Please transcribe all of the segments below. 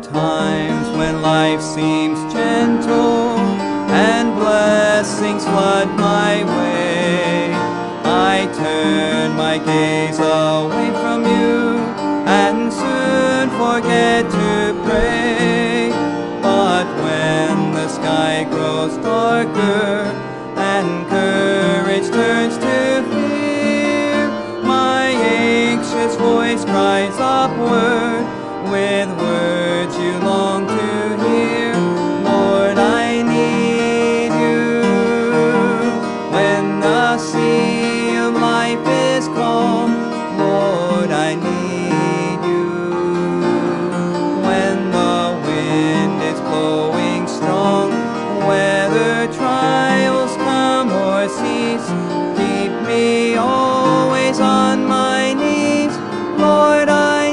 times when life seems gentle and blessings flood my way, I turn my gaze away from you and soon forget to pray. But when the sky grows darker and courage turns to fear, my anxious voice cries upward with words you long to hear. Lord, I need you. When the sea of life is calm, Lord, I need you. When the wind is blowing strong, whether trials come or cease, keep me always on my knees. Lord, I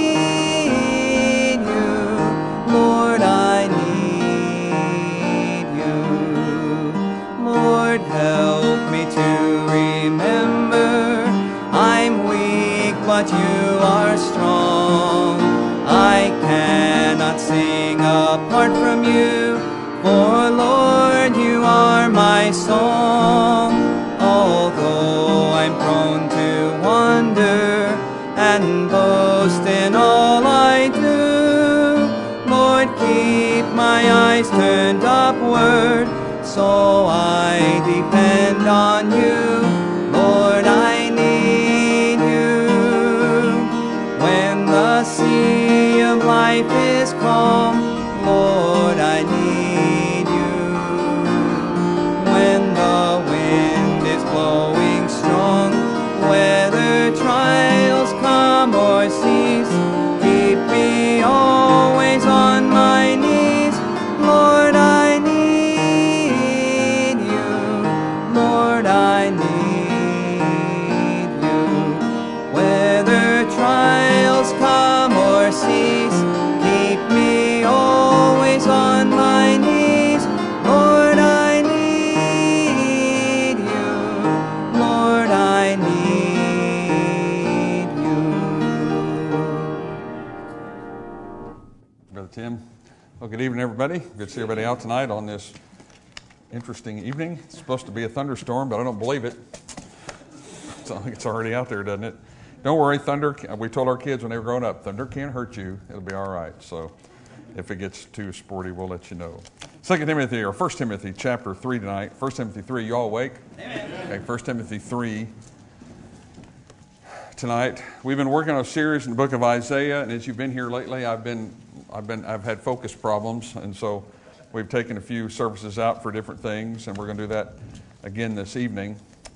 need you. Lord, I need you. Lord, help me to remember I'm weak, but you are strong. I cannot sing apart from you, for Lord, you are my song. Although I'm prone to wander and boast in all I do, Lord, keep my eyes turned upward, so I depend on you. Lord, I need you. When the sea of life is calm, Lord, I need you. When the wind is blowing strong, whether trials come or cease, keep me always on my knees. Lord, I need you. Lord, I need you. Whether trials come or cease, keep me always on my knees. Lord, I need you. Lord, I need you. Brother Tim. Well, good evening, everybody. Good to see everybody out tonight on this interesting evening. It's supposed to be a thunderstorm, but I don't believe it. So it's already out there, doesn't it? Don't worry, thunder. We told our kids when they were growing up, thunder can't hurt you. It'll be all right. So if it gets too sporty, we'll let you know. 2 Timothy, or 1 Timothy chapter 3 tonight. 1 Timothy 3, you all awake? Amen. Okay, 1 Timothy 3 tonight. We've been working on a series in the book of Isaiah, and as you've been here lately, I've had focus problems, and so we've taken a few services out for different things, and we're going to do that again this evening.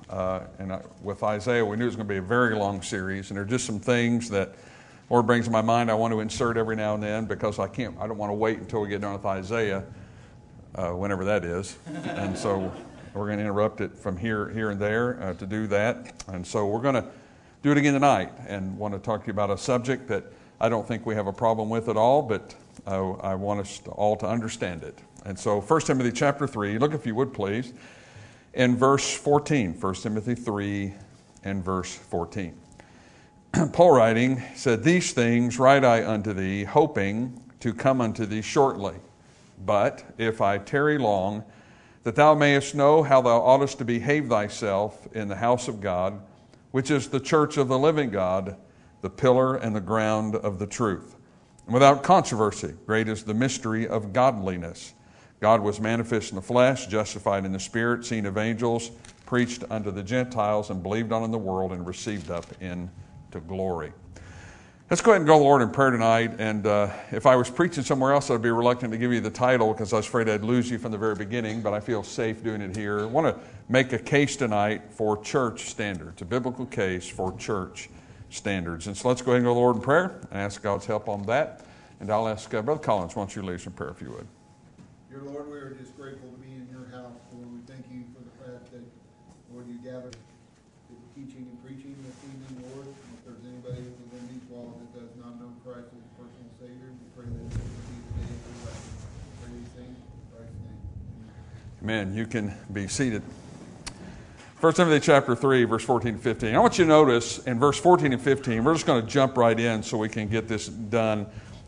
With Isaiah, we knew it was going to be a very long series, and there are just some things that Lord brings to my mind I want to insert every now and then, because I don't want to wait until we get done with Isaiah, whenever that is. And so we're going to interrupt it from here and there to do that. And so we're going to do it again tonight, and want to talk to you about a subject that I don't think we have a problem with at all, but I want us all to understand it. And so 1 Timothy chapter 3, look if you would please, in verse 14, 1 Timothy 3 and verse 14. Paul writing said, "These things write I unto thee, hoping to come unto thee shortly. But if I tarry long, that thou mayest know how thou oughtest to behave thyself in the house of God, which is the church of the living God, the pillar and the ground of the truth. And without controversy, great is the mystery of godliness. God was manifest in the flesh, justified in the spirit, seen of angels, preached unto the Gentiles, and believed on in the world, and received up into glory." Let's go ahead and go to the Lord in prayer tonight. And if I was preaching somewhere else, I'd be reluctant to give you the title because I was afraid I'd lose you from the very beginning, but I feel safe doing it here. I want to make a case tonight for church standards, a biblical case for church standards. And so let's go ahead and go to the Lord in prayer and ask God's help on that. And I'll ask Brother Collins, why don't you lead us in prayer if you would. Dear Lord, we are just grateful to be in your house. Lord, we thank you for the fact that, Lord, you gathered the teaching and preaching this evening, Lord. And if there's anybody within these walls that does not know Christ as a personal Savior, we pray that this will be the day of your life. We pray these things in Christ's name. Amen. You can be seated. 1 Timothy chapter 3, verse 14 and 15. I want you to notice in verse 14 and 15, we're just going to jump right in so we can get this done.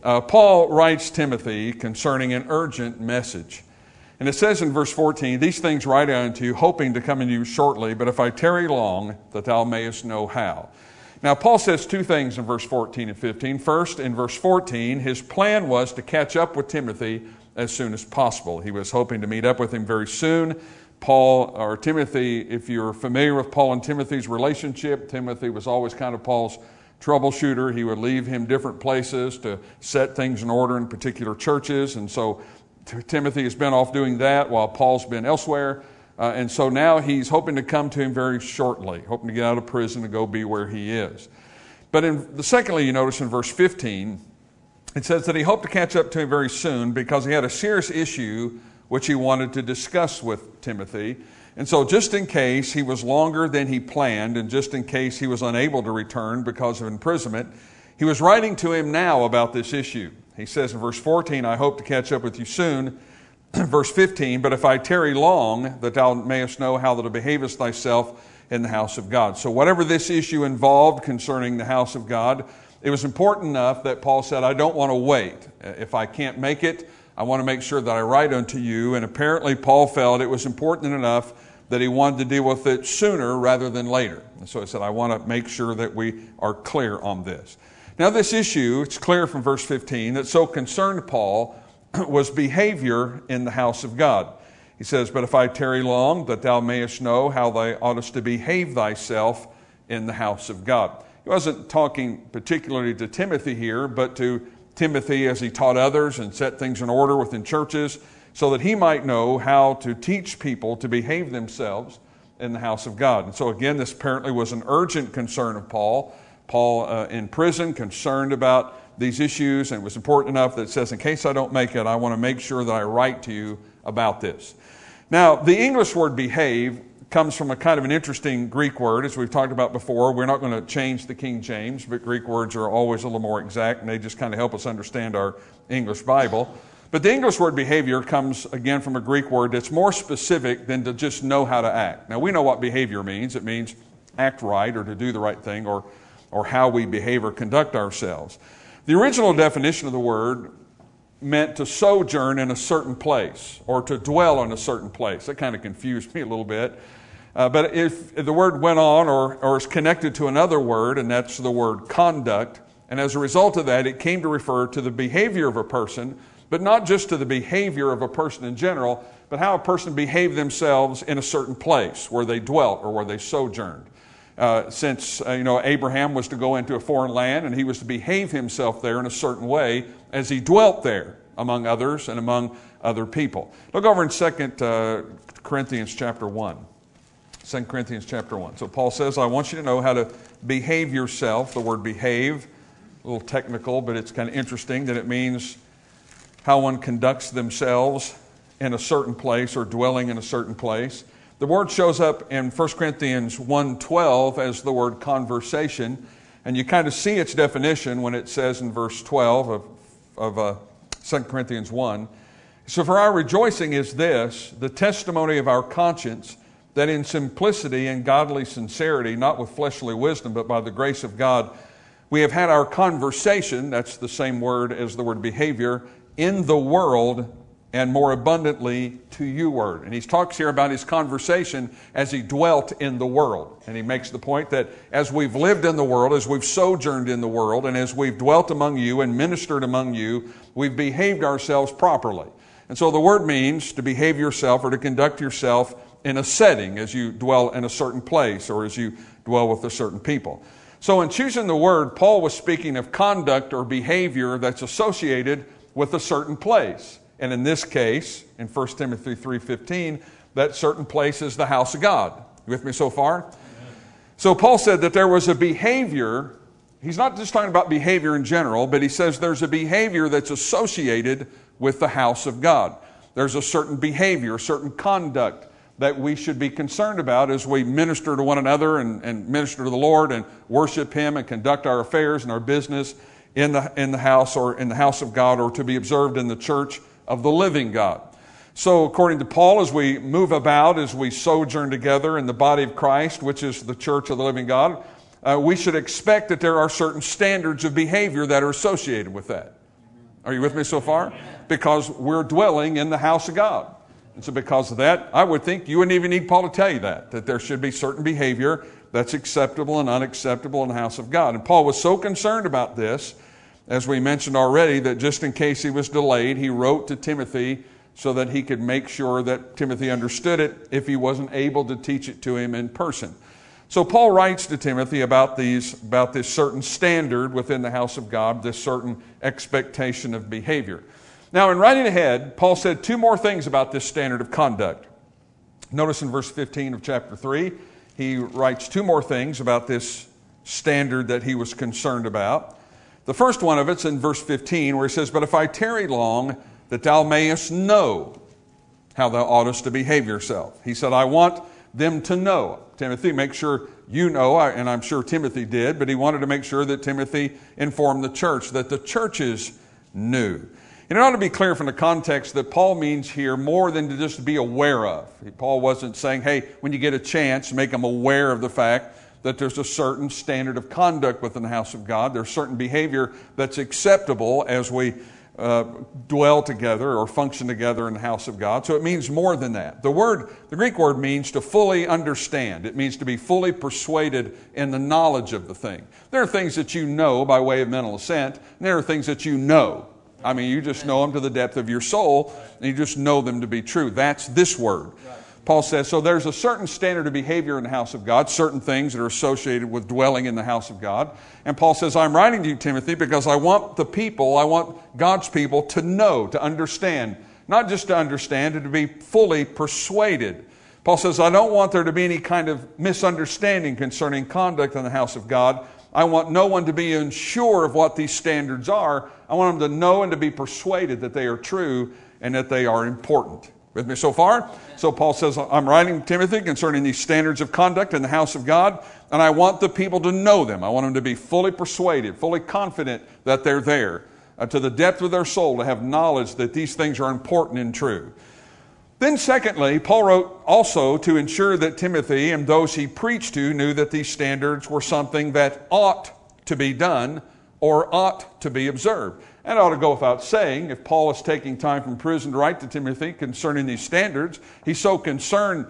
Paul writes Timothy concerning an urgent message. And it says in verse 14, "These things write I unto you, hoping to come unto you shortly, but if I tarry long, that thou mayest know how." Now, Paul says two things in verse 14 and 15. First, in verse 14, his plan was to catch up with Timothy as soon as possible. He was hoping to meet up with him very soon. Paul, or Timothy, if you're familiar with Paul and Timothy's relationship, Timothy was always kind of Paul's troubleshooter. He would leave him different places to set things in order in particular churches. And so Timothy has been off doing that while Paul's been elsewhere. And so now he's hoping to come to him very shortly, hoping to get out of prison and go be where he is. But secondly, you notice in verse 15, it says that he hoped to catch up to him very soon because he had a serious issue which he wanted to discuss with Timothy. And so just in case he was longer than he planned and just in case he was unable to return because of imprisonment, he was writing to him now about this issue. He says in verse 14, "I hope to catch up with you soon." Verse 15, "But if I tarry long, that thou mayest know how thou behavest thyself in the house of God." So whatever this issue involved concerning the house of God, it was important enough that Paul said, "I don't want to wait. If I can't make it, I want to make sure that I write unto you." And apparently Paul felt it was important enough that he wanted to deal with it sooner rather than later. And so he said, "I want to make sure that we are clear on this." Now this issue, it's clear from verse 15, that so concerned Paul was behavior in the house of God. He says, "But if I tarry long, that thou mayest know how thou oughtest to behave thyself in the house of God." He wasn't talking particularly to Timothy here, but to Timothy as he taught others and set things in order within churches so that he might know how to teach people to behave themselves in the house of God. And so again, this apparently was an urgent concern of Paul. Paul in prison, concerned about these issues, and it was important enough that it says, in case I don't make it, I want to make sure that I write to you about this. Now, the English word behave comes from a kind of an interesting Greek word, as we've talked about before. We're not going to change the King James, but Greek words are always a little more exact, and they just kind of help us understand our English Bible. But the English word behavior comes, again, from a Greek word that's more specific than to just know how to act. Now, we know what behavior means. It means act right or to do the right thing or how we behave or conduct ourselves. The original definition of the word meant to sojourn in a certain place or to dwell in a certain place. That kind of confused me a little bit. But if the word went on or is connected to another word, and that's the word conduct, and as a result of that, it came to refer to the behavior of a person, but not just to the behavior of a person in general, but how a person behaved themselves in a certain place where they dwelt or where they sojourned. Since Abraham was to go into a foreign land and he was to behave himself there in a certain way as he dwelt there among others and among other people. Look over in 2 Corinthians chapter 1. 2 Corinthians chapter 1. So Paul says, I want you to know how to behave yourself. The word behave, a little technical, but it's kind of interesting that it means how one conducts themselves in a certain place or dwelling in a certain place. The word shows up in 1 Corinthians 1:12 as the word conversation, and you kind of see its definition when it says in verse 12 of 2 Corinthians 1. So for our rejoicing is this, the testimony of our conscience, that in simplicity and godly sincerity, not with fleshly wisdom, but by the grace of God, we have had our conversation, that's the same word as the word behavior, in the world, and more abundantly to you word. And he talks here about his conversation as he dwelt in the world. And he makes the point that as we've lived in the world, as we've sojourned in the world, and as we've dwelt among you and ministered among you, we've behaved ourselves properly. And so the word means to behave yourself or to conduct yourself in a setting as you dwell in a certain place or as you dwell with a certain people. So in choosing the word, Paul was speaking of conduct or behavior that's associated with a certain place. And in this case, in 1 Timothy 3:15, that certain place is the house of God. You with me so far? Amen. So Paul said that there was a behavior. He's not just talking about behavior in general, but he says there's a behavior that's associated with the house of God. There's a certain behavior, a certain conduct that we should be concerned about as we minister to one another and minister to the Lord and worship Him and conduct our affairs and our business in the house or in the house of God, or to be observed in the church of the living God. So according to Paul, as we move about, as we sojourn together in the body of Christ, which is the church of the living God, we should expect that there are certain standards of behavior that are associated with that. Are you with me so far? Because we're dwelling in the house of God. And so because of that, I would think you wouldn't even need Paul to tell you that there should be certain behavior that's acceptable and unacceptable in the house of God. And Paul was so concerned about this, as we mentioned already, that just in case he was delayed, he wrote to Timothy so that he could make sure that Timothy understood it if he wasn't able to teach it to him in person. So Paul writes to Timothy about this certain standard within the house of God, this certain expectation of behavior. Now, in writing ahead, Paul said two more things about this standard of conduct. Notice in verse 15 of chapter 3, he writes two more things about this standard that he was concerned about. The first one of it's in verse 15, where he says, "But if I tarry long, that thou mayest know how thou oughtest to behave yourself." He said, I want them to know. Timothy, make sure you know, and I'm sure Timothy did, but he wanted to make sure that Timothy informed the church, that the churches knew. And it ought to be clear from the context that Paul means here more than to just be aware of. Paul wasn't saying, hey, when you get a chance, make them aware of the fact that there's a certain standard of conduct within the house of God. There's certain behavior that's acceptable as we dwell together or function together in the house of God. So it means more than that. The Greek word means to fully understand. It means to be fully persuaded in the knowledge of the thing. There are things that you know by way of mental assent, and there are things that you know. I mean, you just know them to the depth of your soul, and you just know them to be true. That's this word. Paul says, so there's a certain standard of behavior in the house of God, certain things that are associated with dwelling in the house of God. And Paul says, I'm writing to you, Timothy, because I want God's people to know, to understand. Not just to understand, but to be fully persuaded. Paul says, I don't want there to be any kind of misunderstanding concerning conduct in the house of God. I want no one to be unsure of what these standards are. I want them to know and to be persuaded that they are true and that they are important. With me so far? So Paul says, I'm writing to Timothy concerning these standards of conduct in the house of God, and I want the people to know them. I want them to be fully persuaded, fully confident that they're there, to the depth of their soul, to have knowledge that these things are important and true. Then secondly, Paul wrote also to ensure that Timothy and those he preached to knew that these standards were something that ought to be done or ought to be observed. And it ought to go without saying, if Paul is taking time from prison to write to Timothy concerning these standards, he's so concerned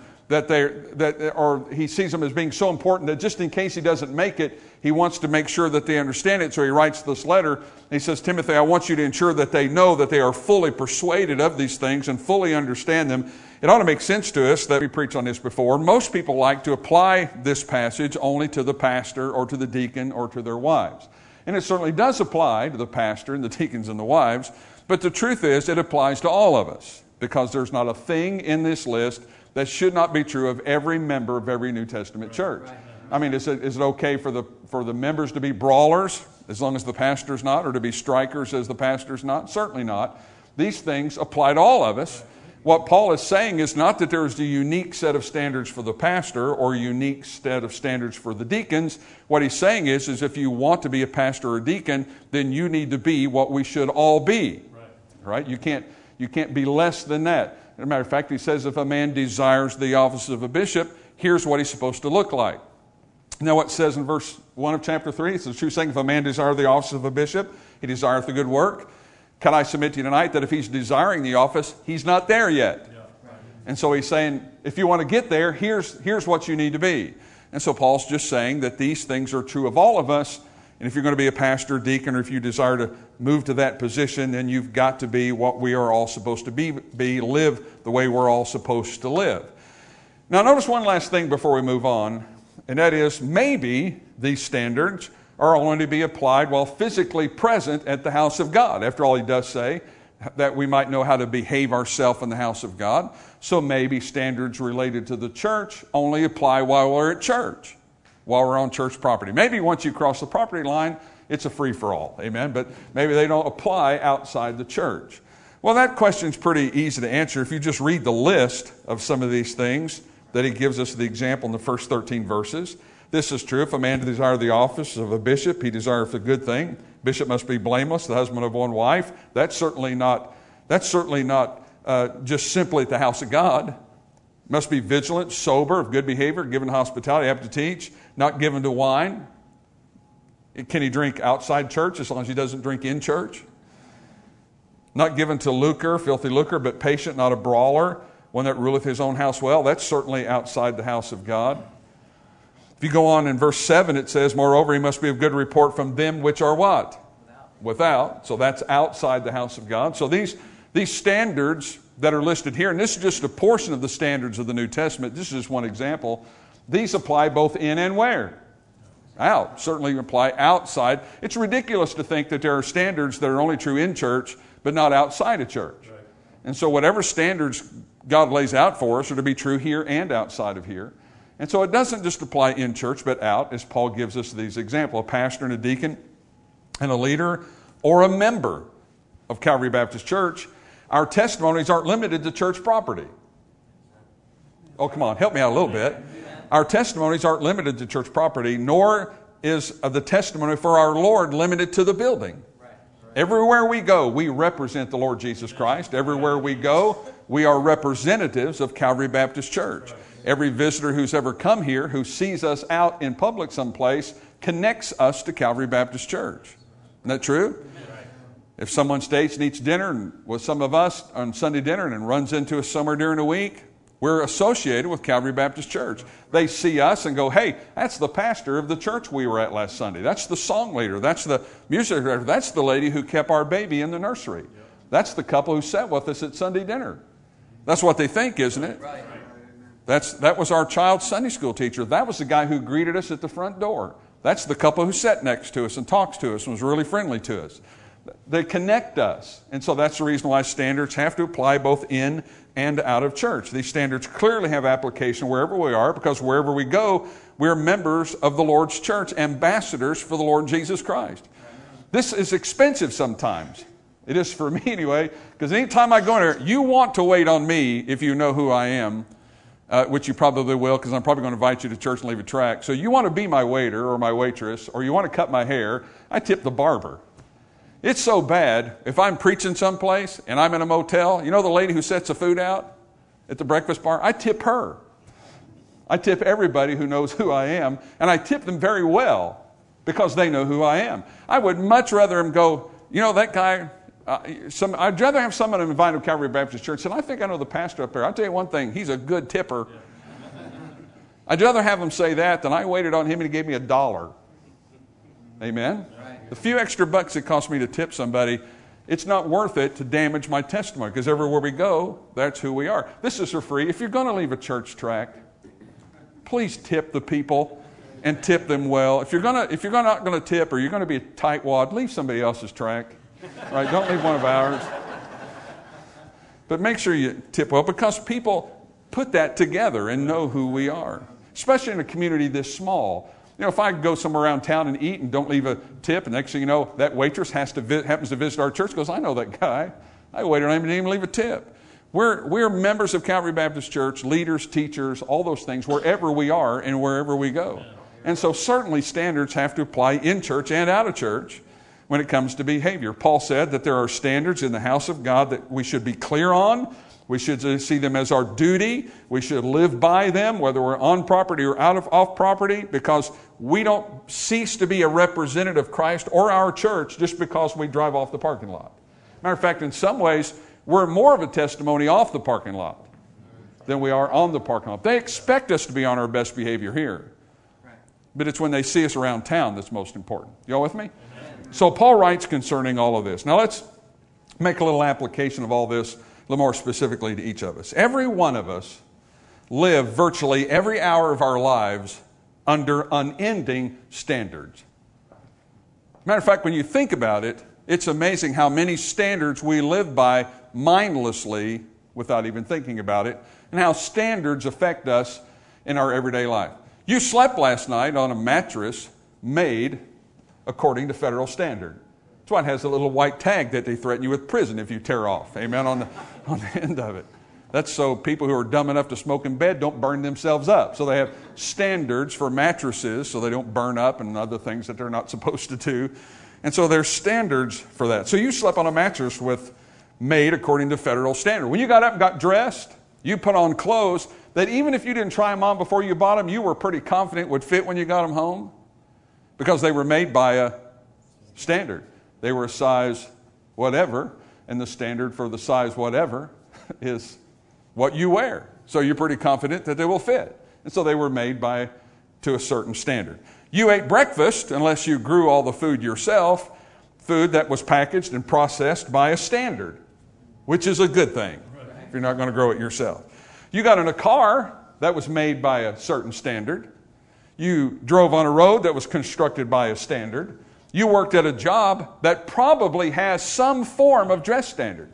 or he sees them as being so important that just in case he doesn't make it, he wants to make sure that they understand it. So he writes this letter. He says, Timothy, I want you to ensure that they know that they are fully persuaded of these things and fully understand them. It ought to make sense to us that we preached on this before. Most people like to apply this passage only to the pastor or to the deacon or to their wives. And it certainly does apply to the pastor and the deacons and the wives, but the truth is it applies to all of us because there's not a thing in this list that should not be true of every member of every New Testament church. I mean, is it okay for the members to be brawlers as long as the pastor's not, or to be strikers as the pastor's not? Certainly not. These things apply to all of us. What Paul is saying is not that there is a unique set of standards for the pastor or a unique set of standards for the deacons. What he's saying is if you want to be a pastor or a deacon, then you need to be what we should all be. Right? You can't be less than that. As a matter of fact, he says if a man desires the office of a bishop, here's what he's supposed to look like. Now what it says in verse 1 of chapter 3, it's the true saying, if a man desire the office of a bishop, he desireth the good work. Can I submit to you tonight that if he's desiring the office, he's not there yet? Yeah, right. And so he's saying, if you want to get there, here's what you need to be. And so Paul's just saying that these things are true of all of us. And if you're going to be a pastor, deacon, or if you desire to move to that position, then you've got to be what we are all supposed to be, live the way we're all supposed to live. Now notice one last thing before we move on, and that is maybe these standards are only to be applied while physically present at the house of God. After all, he does say that we might know how to behave ourselves in the house of God. So maybe standards related to the church only apply while we're at church, while we're on church property. Maybe once you cross the property line, it's a free-for-all, amen? But maybe they don't apply outside the church. Well, that question's pretty easy to answer if you just read the list of some of these things that he gives us the example in the first 13 verses. This is true. If a man desire the office of a bishop, he desireth a good thing. Bishop must be blameless, the husband of one wife. That's certainly not just simply at the house of God. Must be vigilant, sober, of good behavior, given hospitality, apt to teach, not given to wine. Can he drink outside church as long as he doesn't drink in church? Not given to lucre, filthy lucre, but patient, not a brawler, one that ruleth his own house well. That's certainly outside the house of God. If you go on in verse 7, it says, moreover, he must be of good report from them which are what? Without. So that's outside the house of God. So these standards that are listed here, and this is just a portion of the standards of the New Testament. This is just one example. These apply both in and where? Out. Certainly apply outside. It's ridiculous to think that there are standards that are only true in church, but not outside of church. Right. And so whatever standards God lays out for us are to be true here and outside of here. And so it doesn't just apply in church, but out, as Paul gives us these examples. A pastor and a deacon and a leader or a member of Calvary Baptist Church, our testimonies aren't limited to church property. Oh, come on, help me out a little bit. Our testimonies aren't limited to church property, nor is the testimony for our Lord limited to the building. Everywhere we go, we represent the Lord Jesus Christ. Everywhere we go, we are representatives of Calvary Baptist Church. Every visitor who's ever come here who sees us out in public someplace connects us to Calvary Baptist Church. Isn't that true? If someone stays and eats dinner with some of us on Sunday dinner and runs into us somewhere during the week, we're associated with Calvary Baptist Church. They see us and go, hey, that's the pastor of the church we were at last Sunday. That's the song leader. That's the music director. That's the lady who kept our baby in the nursery. That's the couple who sat with us at Sunday dinner. That's what they think, isn't it? That was our child's Sunday school teacher. That was the guy who greeted us at the front door. That's the couple who sat next to us and talks to us and was really friendly to us. They connect us. And so that's the reason why standards have to apply both in and out of church. These standards clearly have application wherever we are, because wherever we go, we're members of the Lord's church, ambassadors for the Lord Jesus Christ. This is expensive sometimes. It is for me anyway, because anytime I go in there, you want to wait on me if you know who I am, which you probably will, because I'm probably going to invite you to church and leave a tract. So you want to be my waiter or my waitress, or you want to cut my hair, I tip the barber. It's so bad, if I'm preaching someplace and I'm in a motel, you know the lady who sets the food out at the breakfast bar? I tip her. I tip everybody who knows who I am, and I tip them very well because they know who I am. I would much rather them go, you know, that guy, I'd rather have someone invite to Calvary Baptist Church, and I think I know the pastor up there. I'll tell you one thing, he's a good tipper. I'd rather have them say that than I waited on him and he gave me $1. Amen? The few extra bucks it costs me to tip somebody, it's not worth it to damage my testimony, because everywhere we go, that's who we are. This is for free. If you're going to leave a church tract, please tip the people and tip them well. If you're not going to tip, or you're going to be a tightwad, leave somebody else's tract. Right? Don't leave one of ours. But make sure you tip well, because people put that together and know who we are, especially in a community this small. You know, if I go somewhere around town and eat and don't leave a tip, and next thing you know, that waitress happens to visit our church, goes, I know that guy. I waited on him and didn't even leave a tip. We're members of Calvary Baptist Church, leaders, teachers, all those things, wherever we are and wherever we go. And so certainly standards have to apply in church and out of church when it comes to behavior. Paul said that there are standards in the house of God that we should be clear on. We should see them as our duty. We should live by them, whether we're on property or off property, because we don't cease to be a representative of Christ or our church just because we drive off the parking lot. Matter of fact, in some ways, we're more of a testimony off the parking lot than we are on the parking lot. They expect us to be on our best behavior here. But it's when they see us around town that's most important. You all with me? So Paul writes concerning all of this. Now let's make a little application of all this, a little more specifically to each of us. Every one of us live virtually every hour of our lives under unending standards. Matter of fact, when you think about it, it's amazing how many standards we live by mindlessly without even thinking about it, and how standards affect us in our everyday life. You slept last night on a mattress made according to federal standard. That's why it has a little white tag that they threaten you with prison if you tear off. Amen, on the end of it. That's so people who are dumb enough to smoke in bed don't burn themselves up. So they have standards for mattresses so they don't burn up and other things that they're not supposed to do. And so there's standards for that. So you slept on a mattress made according to federal standard. When you got up and got dressed, you put on clothes that even if you didn't try them on before you bought them, you were pretty confident would fit when you got them home, because they were made by a standard. They were a size whatever, and the standard for the size whatever is what you wear. So you're pretty confident that they will fit. And so they were made to a certain standard. You ate breakfast, unless you grew all the food yourself, food that was packaged and processed by a standard, which is a good thing if you're not going to grow it yourself. You got in a car that was made by a certain standard. You drove on a road that was constructed by a standard. You worked at a job that probably has some form of dress standard.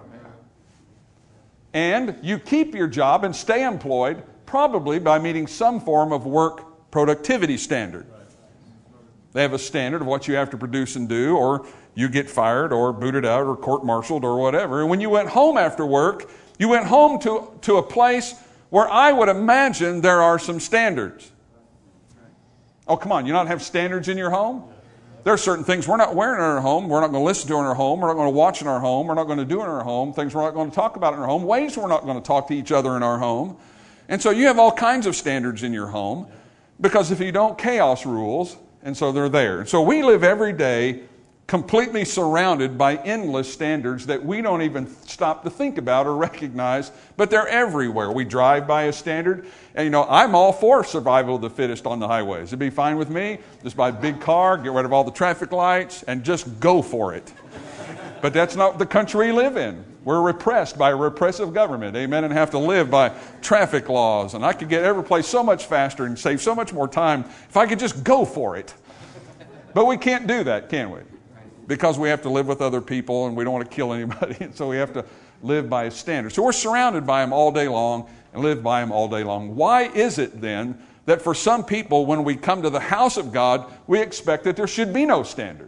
And you keep your job and stay employed probably by meeting some form of work productivity standard. They have a standard of what you have to produce and do, or you get fired or booted out or court-martialed or whatever. And when you went home after work, you went home to a place where I would imagine there are some standards. Oh, come on, you not have standards in your home? There are certain things we're not wearing in our home, we're not going to listen to in our home, we're not going to watch in our home, we're not going to do in our home, things we're not going to talk about in our home, ways we're not going to talk to each other in our home. And so you have all kinds of standards in your home, because if you don't, chaos rules, and so they're there. And so we live every day completely surrounded by endless standards that we don't even stop to think about or recognize, but they're everywhere. We drive by a standard, and I'm all for survival of the fittest on the highways. It'd be fine with me. Just buy a big car, get rid of all the traffic lights, and just go for it. But that's not the country we live in. We're repressed by a repressive government, amen, and have to live by traffic laws. And I could get every place so much faster and save so much more time if I could just go for it. But we can't do that, can we? Because we have to live with other people and we don't want to kill anybody. And so we have to live by a standard. So we're surrounded by them all day long and live by them all day long. Why is it then that for some people, when we come to the house of God, we expect that there should be no standards?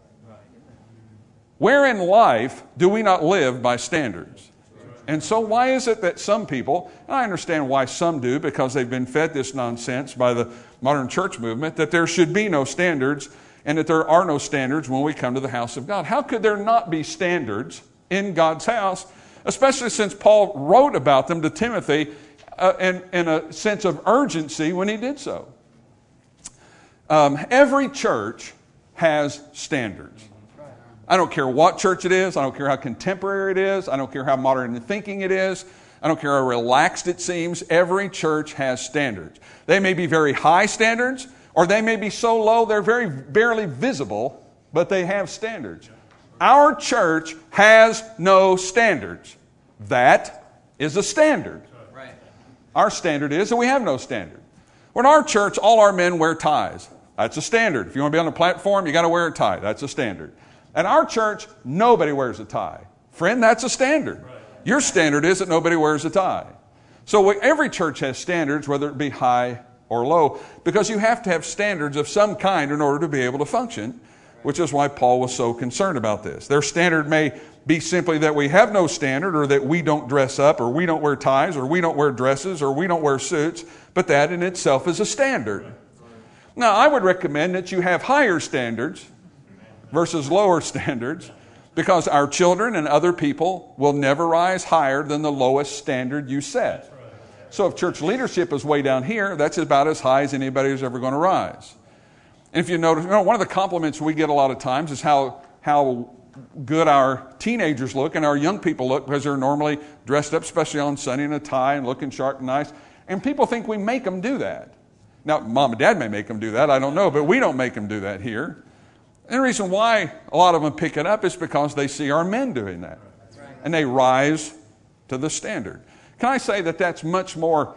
Where in life do we not live by standards? And so why is it that some people, and I understand why some do, because they've been fed this nonsense by the modern church movement, that there should be no standards and that there are no standards when we come to the house of God. How could there not be standards in God's house, especially since Paul wrote about them to Timothy in a sense of urgency when he did so? Every church has standards. I don't care what church it is. I don't care how contemporary it is. I don't care how modern in thinking it is. I don't care how relaxed it seems. Every church has standards. They may be very high standards, or they may be so low they're very barely visible, but they have standards. Our church has no standards. That is a standard. Right. Our standard is that we have no standard. When our church, all our men wear ties. That's a standard. If you want to be on the platform, you got to wear a tie. That's a standard. At our church, nobody wears a tie. Friend, that's a standard. Right. Your standard is that nobody wears a tie. So every church has standards, whether it be high or low, because you have to have standards of some kind in order to be able to function, which is why Paul was so concerned about this. Their standard may be simply that we have no standard, or that we don't dress up, or we don't wear ties, or we don't wear dresses, or we don't wear suits, but that in itself is a standard. Now, I would recommend that you have higher standards versus lower standards, because our children and other people will never rise higher than the lowest standard you set. So if church leadership is way down here, that's about as high as anybody's ever going to rise. And if you notice, one of the compliments we get a lot of times is how good our teenagers look and our young people look, because they're normally dressed up, especially on Sunday, in a tie and looking sharp and nice. And people think we make them do that. Now, mom and dad may make them do that, I don't know, but we don't make them do that here. And the reason why a lot of them pick it up is because they see our men doing that. And they rise to the standard. Can I say that that's much more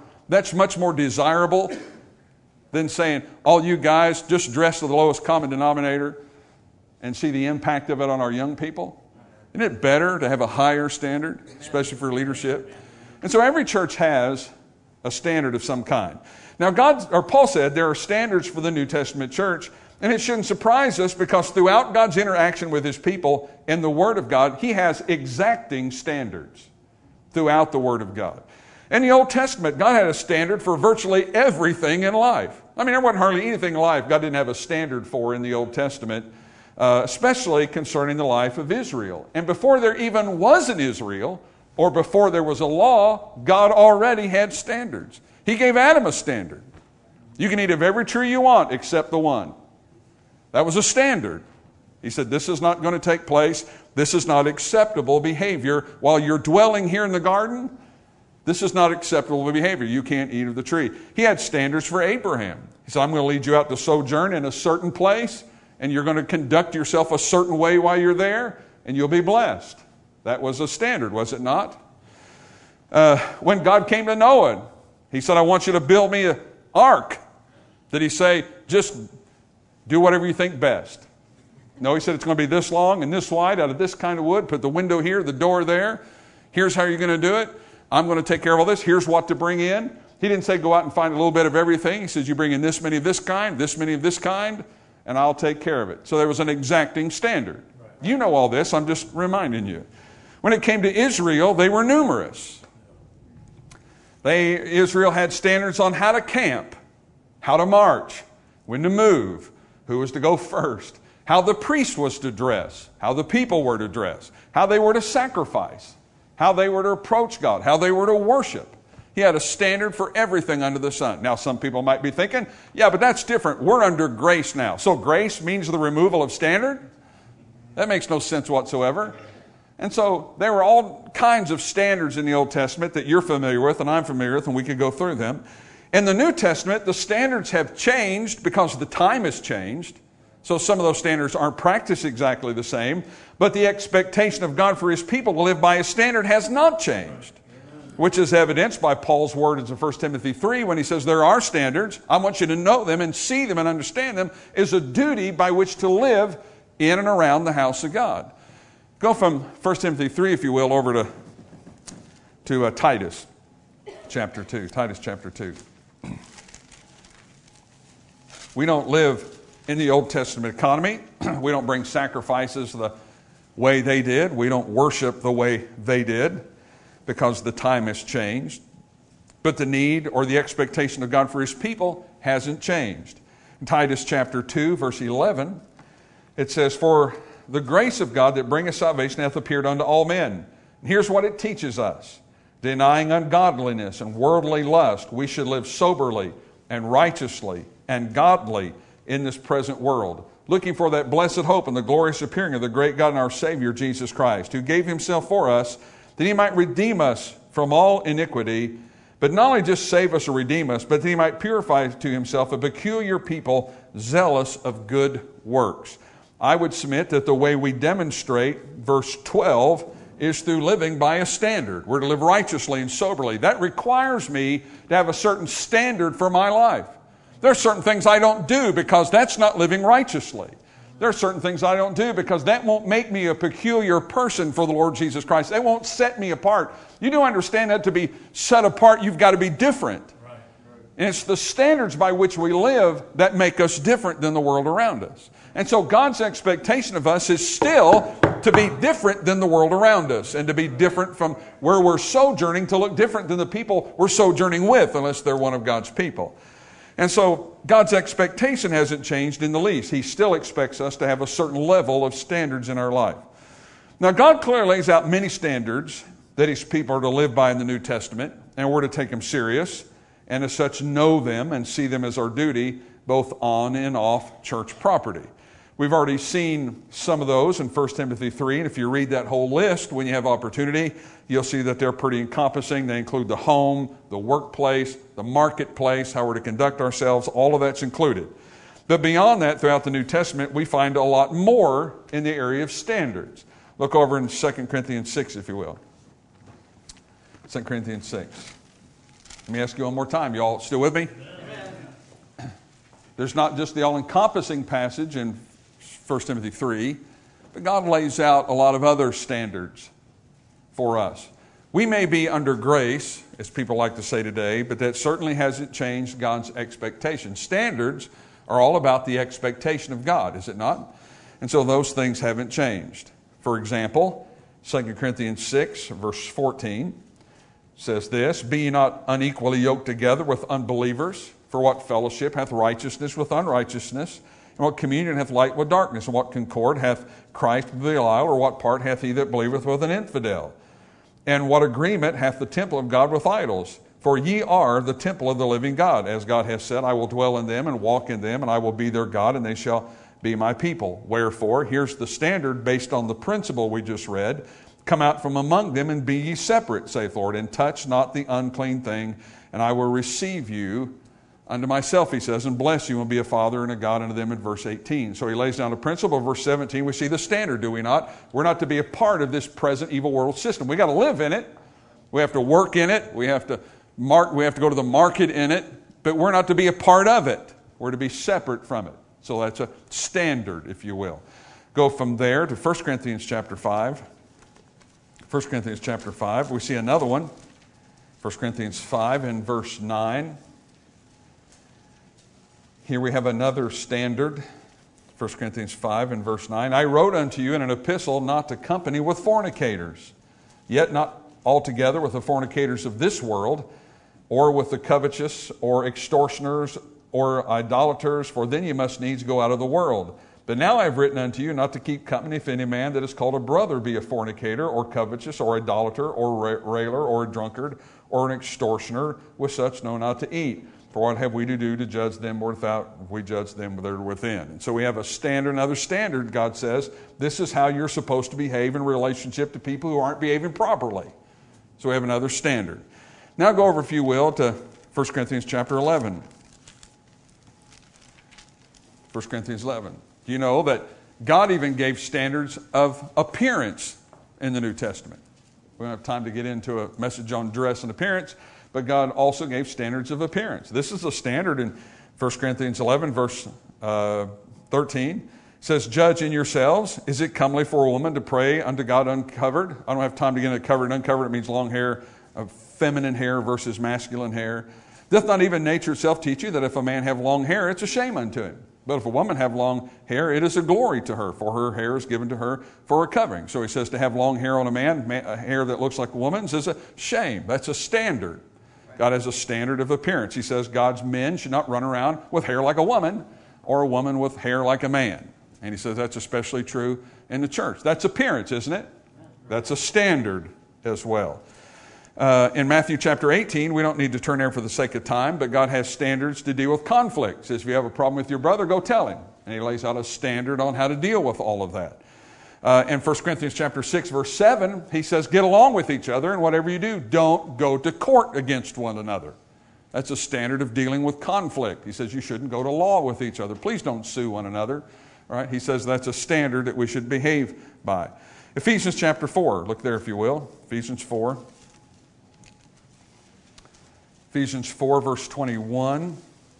desirable than saying, all you guys just dress to the lowest common denominator and see the impact of it on our young people? Isn't it better to have a higher standard, especially for leadership? And so every church has a standard of some kind. Now Paul said there are standards for the New Testament church. And it shouldn't surprise us, because throughout God's interaction with His people in the Word of God, He has exacting standards throughout the Word of God. In the Old Testament, God had a standard for virtually everything in life. I mean, there wasn't hardly anything in life God didn't have a standard for in the Old Testament, especially concerning the life of Israel. And before there even was an Israel, or before there was a law, God already had standards. He gave Adam a standard. You can eat of every tree you want except the one. That was a standard. He said, this is not going to take place. This is not acceptable behavior. While you're dwelling here in the garden, this is not acceptable behavior. You can't eat of the tree. He had standards for Abraham. He said, I'm going to lead you out to sojourn in a certain place, and you're going to conduct yourself a certain way while you're there, and you'll be blessed. That was a standard, was it not? When God came to Noah, he said, I want you to build me an ark. Did he say, just do whatever you think best? No, he said it's going to be this long and this wide out of this kind of wood. Put the window here, the door there. Here's how you're going to do it. I'm going to take care of all this. Here's what to bring in. He didn't say go out and find a little bit of everything. He says you bring in this many of this kind, this many of this kind, and I'll take care of it. So there was an exacting standard. Right. You know all this. I'm just reminding you. When it came to Israel, they were numerous. Israel had standards on how to camp, how to march, when to move, who was to go first, how the priest was to dress, how the people were to dress, how they were to sacrifice, how they were to approach God, how they were to worship. He had a standard for everything under the sun. Now, some people might be thinking, yeah, but that's different. We're under grace now. So grace means the removal of standard? That makes no sense whatsoever. And so there were all kinds of standards in the Old Testament that you're familiar with and I'm familiar with, and we could go through them. In the New Testament, the standards have changed because the time has changed. So some of those standards aren't practiced exactly the same, but the expectation of God for His people to live by His standard has not changed, which is evidenced by Paul's words in 1 Timothy 3 when he says there are standards. I want you to know them and see them and understand them is a duty by which to live in and around the house of God. Go from 1 Timothy 3, if you will, over to Titus chapter 2. Titus chapter 2. We don't live in the Old Testament economy. We don't bring sacrifices the way they did. We don't worship the way they did because the time has changed. But the need or the expectation of God for His people hasn't changed. In Titus chapter 2, verse 11, it says, For the grace of God that bringeth salvation hath appeared unto all men. And here's what it teaches us. Denying ungodliness and worldly lust, we should live soberly and righteously and godly in this present world, looking for that blessed hope and the glorious appearing of the great God and our Savior, Jesus Christ, who gave Himself for us, that He might redeem us from all iniquity, but not only just save us or redeem us, but that He might purify to Himself a peculiar people, zealous of good works. I would submit that the way we demonstrate verse 12 is through living by a standard. We're to live righteously and soberly. That requires me to have a certain standard for my life. There are certain things I don't do because that's not living righteously. There are certain things I don't do because that won't make me a peculiar person for the Lord Jesus Christ. That won't set me apart. You do understand that to be set apart, you've got to be different. Right. And it's the standards by which we live that make us different than the world around us. And so God's expectation of us is still to be different than the world around us and to be different from where we're sojourning, to look different than the people we're sojourning with, unless they're one of God's people. And so God's expectation hasn't changed in the least. He still expects us to have a certain level of standards in our life. Now, God clearly lays out many standards that His people are to live by in the New Testament, and we're to take them serious, and as such know them and see them as our duty, both on and off church property. We've already seen some of those in 1 Timothy 3, and if you read that whole list when you have opportunity, you'll see that they're pretty encompassing. They include the home, the workplace, the marketplace, how we're to conduct ourselves. All of that's included. But beyond that, throughout the New Testament, we find a lot more in the area of standards. Look over in 2 Corinthians 6, if you will. 2 Corinthians 6. Let me ask you one more time. You all still with me? Amen. There's not just the all-encompassing passage in 1 Timothy 3, but God lays out a lot of other standards for us. We may be under grace, as people like to say today, but that certainly hasn't changed God's expectations. Standards are all about the expectation of God, is it not? And so those things haven't changed. For example, 2 Corinthians 6, verse 14 says this, Be ye not unequally yoked together with unbelievers, for what fellowship hath righteousness with unrighteousness? And what communion hath light with darkness? And what concord hath Christ with Belial? Or what part hath he that believeth with an infidel? And what agreement hath the temple of God with idols? For ye are the temple of the living God. As God hath said, I will dwell in them and walk in them, and I will be their God, and they shall be my people. Wherefore, here's the standard based on the principle we just read. Come out from among them and be ye separate, saith the Lord, and touch not the unclean thing, and I will receive you unto myself, he says, and bless you and be a father and a God unto them in verse 18. So he lays down a principle. Verse 17, we see the standard, do we not? We're not to be a part of this present evil world system. We got to live in it. We have to work in it. We have to go to the market in it, but we're not to be a part of it. We're to be separate from it. So that's a standard, if you will. Go from there to 1 Corinthians chapter 5. 1 Corinthians chapter 5, we see another one. 1 Corinthians 5 and verse 9. Here we have another standard. 1 Corinthians 5 and verse 9. I wrote unto you in an epistle not to company with fornicators, yet not altogether with the fornicators of this world, or with the covetous, or extortioners, or idolaters, for then you must needs go out of the world. But now I have written unto you not to keep company if any man that is called a brother be a fornicator, or covetous, or idolater, or railer, or a drunkard, or an extortioner. With such know not to eat. For what have we to do to judge them without we judge them that are within? And so we have a standard, another standard, God says. This is how you're supposed to behave in relationship to people who aren't behaving properly. So we have another standard. Now go over, if you will, to 1 Corinthians chapter 11. 1 Corinthians 11. Do you know that God even gave standards of appearance in the New Testament? We don't have time to get into a message on dress and appearance, but God also gave standards of appearance. This is a standard in 1 Corinthians 11, verse 13. It says, judge in yourselves, is it comely for a woman to pray unto God uncovered? I don't have time to get into covered and uncovered. It means long hair, feminine hair versus masculine hair. Doth not even nature itself teach you that if a man have long hair, it's a shame unto him? But if a woman have long hair, it is a glory to her, for her hair is given to her for a covering. So he says to have long hair on a man, hair that looks like a woman's, is a shame. That's a standard. God has a standard of appearance. He says God's men should not run around with hair like a woman or a woman with hair like a man. And he says that's especially true in the church. That's appearance, isn't it? That's a standard as well. In Matthew chapter 18, we don't need to turn there for the sake of time, but God has standards to deal with conflict. He says if you have a problem with your brother, go tell him. And he lays out a standard on how to deal with all of that. In 1 Corinthians chapter 6, verse 7, he says, get along with each other, and whatever you do, don't go to court against one another. That's a standard of dealing with conflict. He says you shouldn't go to law with each other. Please don't sue one another. All right? He says that's a standard that we should behave by. Ephesians chapter 4, look there if you will. Ephesians 4. Ephesians 4, verse 21.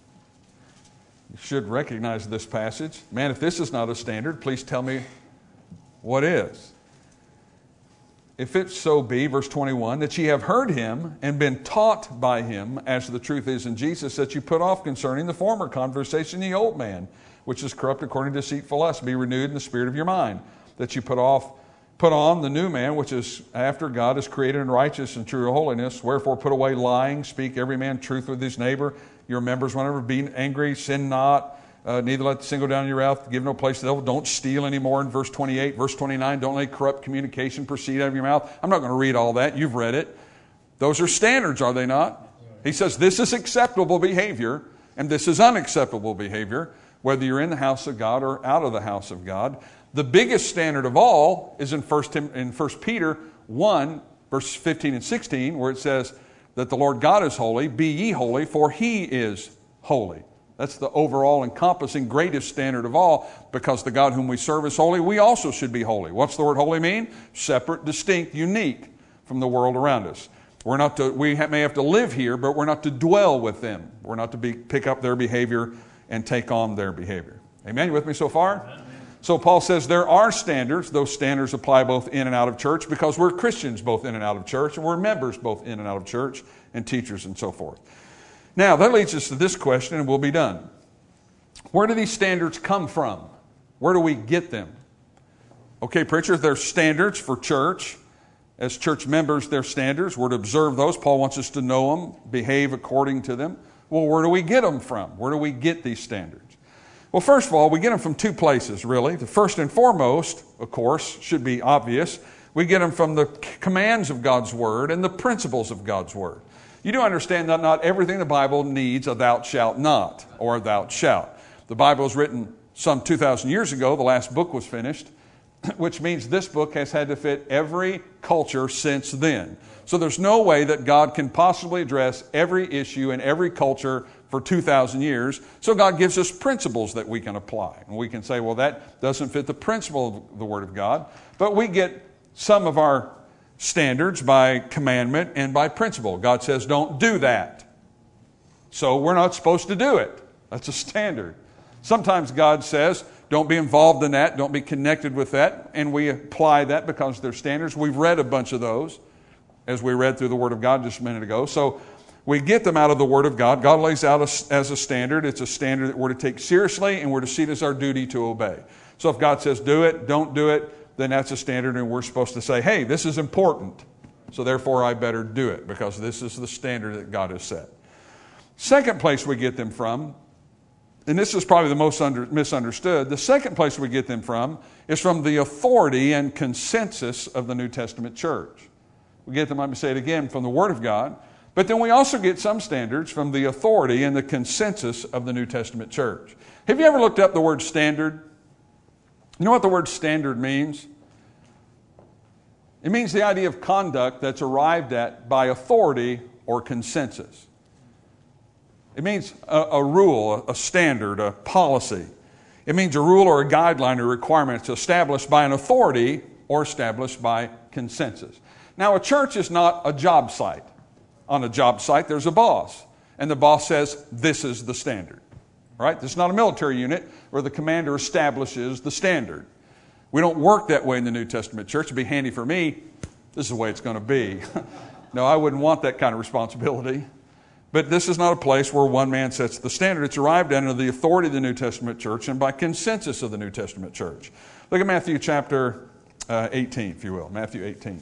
You should recognize this passage. Man, if this is not a standard, please tell me what is. If it so be, verse 21, that ye have heard him and been taught by him, as the truth is in Jesus, that you put off concerning the former conversation the old man, which is corrupt according to deceitful lust, be renewed in the spirit of your mind, that you put on the new man, which is after God is created in righteousness and true holiness. Wherefore put away lying, speak every man truth with his neighbor. Your members, whenever be angry, sin not. Neither let the sin go down in your mouth, give no place to the devil. Don't steal anymore in verse 28. Verse 29, don't let corrupt communication proceed out of your mouth. I'm not going to read all that. You've read it. Those are standards, are they not? He says this is acceptable behavior and this is unacceptable behavior, whether you're in the house of God or out of the house of God. The biggest standard of all is in 1 Peter 1, verse 15 and 16, where it says that the Lord God is holy. Be ye holy, for he is holy. That's the overall encompassing greatest standard of all, because the God whom we serve is holy, we also should be holy. What's the word holy mean? Separate, distinct, unique from the world around us. We may have to live here, but we're not to dwell with them. We're not to pick up their behavior and take on their behavior. Amen? You with me so far? Amen. So Paul says there are standards. Those standards apply both in and out of church because we're Christians both in and out of church, and we're members both in and out of church, and teachers and so forth. Now, that leads us to this question, and we'll be done. Where do these standards come from? Where do we get them? Okay, preacher, there's standards for church. As church members, there's standards. We're to observe those. Paul wants us to know them, behave according to them. Well, where do we get them from? Where do we get these standards? Well, first of all, we get them from two places, really. The first and foremost, of course, should be obvious. We get them from the commands of God's Word and the principles of God's Word. You do understand that not everything the Bible needs a thou shalt not or a thou shalt. The Bible is written some 2,000 years ago, the last book was finished, which means this book has had to fit every culture since then. So there's no way that God can possibly address every issue in every culture for 2,000 years. So God gives us principles that we can apply. And we can say, well, that doesn't fit the principle of the Word of God. But we get some of our standards by commandment and by principle. God says, don't do that. So we're not supposed to do it. That's a standard. Sometimes God says, don't be involved in that, don't be connected with that, and we apply that because they're standards. We've read a bunch of those as we read through the Word of God just a minute ago. So we get them out of the Word of God. God lays out as a standard. It's a standard that we're to take seriously and we're to see it as our duty to obey. So if God says do it, don't do it, then that's a standard and we're supposed to say, hey, this is important, so therefore I better do it because this is the standard that God has set. Second place we get them from, and this is probably the most misunderstood, the second place we get them from is from the authority and consensus of the New Testament church. We get them, let me say it again, from the Word of God, but then we also get some standards from the authority and the consensus of the New Testament church. Have you ever looked up the word standard? You know what the word standard means? It means the idea of conduct that's arrived at by authority or consensus. It means a rule, a standard, a policy. It means a rule or a guideline or requirement that's established by an authority or established by consensus. Now, a church is not a job site. On a job site, there's a boss, and the boss says, this is the standard. Right? This is not a military unit where the commander establishes the standard. We don't work that way in the New Testament church. It'd be handy for me. This is the way it's going to be. No, I wouldn't want that kind of responsibility. But this is not a place where one man sets the standard. It's arrived at under the authority of the New Testament church and by consensus of the New Testament church. Look at Matthew chapter 18, if you will. Matthew 18.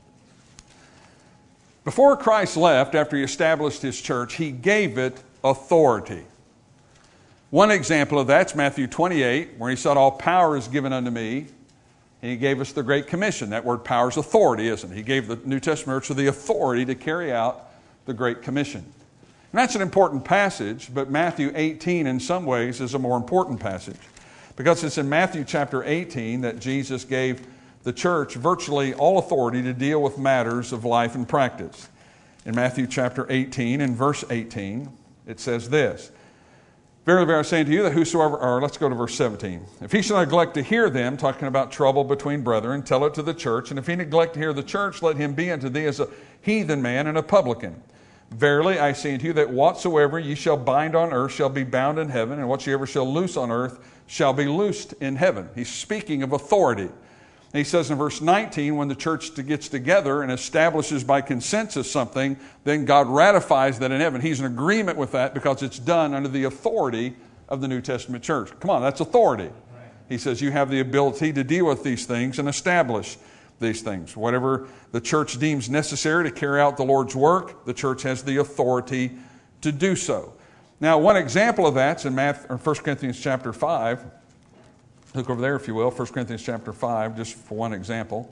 Before Christ left, after he established his church, he gave it authority. One example of that's Matthew 28, where he said, all power is given unto me. And he gave us the Great Commission. That word power is authority, isn't it? He gave the New Testament church the authority to carry out the Great Commission. And that's an important passage, but Matthew 18 in some ways is a more important passage. Because it's in Matthew chapter 18 that Jesus gave the church virtually all authority to deal with matters of life and practice. In Matthew chapter 18 and verse 18, it says this, verily, verily, I say unto you that whosoever, or let's go to verse 17. If he shall neglect to hear them, talking about trouble between brethren, tell it to the church. And if he neglect to hear the church, let him be unto thee as a heathen man and a publican. Verily, I say unto you that whatsoever ye shall bind on earth shall be bound in heaven, and whatsoever shall loose on earth shall be loosed in heaven. He's speaking of authority. And he says in verse 19, when the church gets together and establishes by consensus something, then God ratifies that in heaven. He's in agreement with that because it's done under the authority of the New Testament church. Come on, that's authority. He says you have the ability to deal with these things and establish these things. Whatever the church deems necessary to carry out the Lord's work, the church has the authority to do so. Now, one example of that's in 1 Corinthians chapter 5. Look over there, if you will, 1 Corinthians chapter 5, just for one example.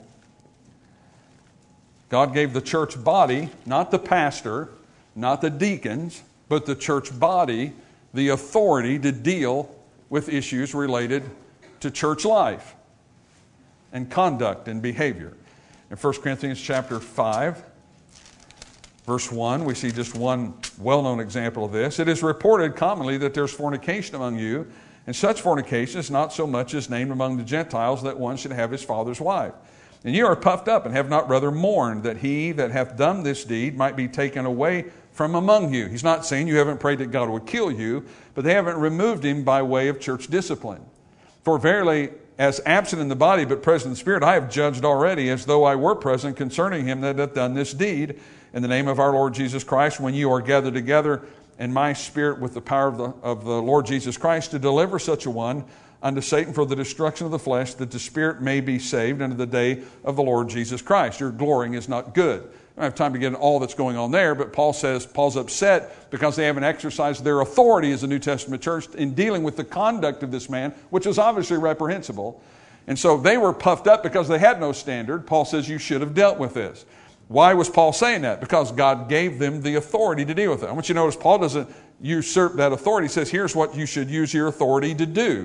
God gave the church body, not the pastor, not the deacons, but the church body, the authority to deal with issues related to church life and conduct and behavior. In 1 Corinthians chapter 5, verse 1, we see just one well-known example of this. It is reported commonly that there's fornication among you, and such fornication is not so much as named among the Gentiles that one should have his father's wife. And ye are puffed up, and have not rather mourned that he that hath done this deed might be taken away from among you. He's not saying you haven't prayed that God would kill you, but they haven't removed him by way of church discipline. For verily, as absent in the body but present in the spirit, I have judged already as though I were present concerning him that hath done this deed. In the name of our Lord Jesus Christ, when you are gathered together in my spirit with the power of the Lord Jesus Christ, to deliver such a one unto Satan for the destruction of the flesh, that the spirit may be saved unto the day of the Lord Jesus Christ. Your glorying is not good. I don't have time to get into all that's going on there, but Paul's upset because they haven't exercised their authority as a New Testament church in dealing with the conduct of this man, which was obviously reprehensible. And so they were puffed up because they had no standard. Paul says you should have dealt with this. Why was Paul saying that? Because God gave them the authority to deal with it. I want you to notice Paul doesn't usurp that authority. He says, here's what you should use your authority to do.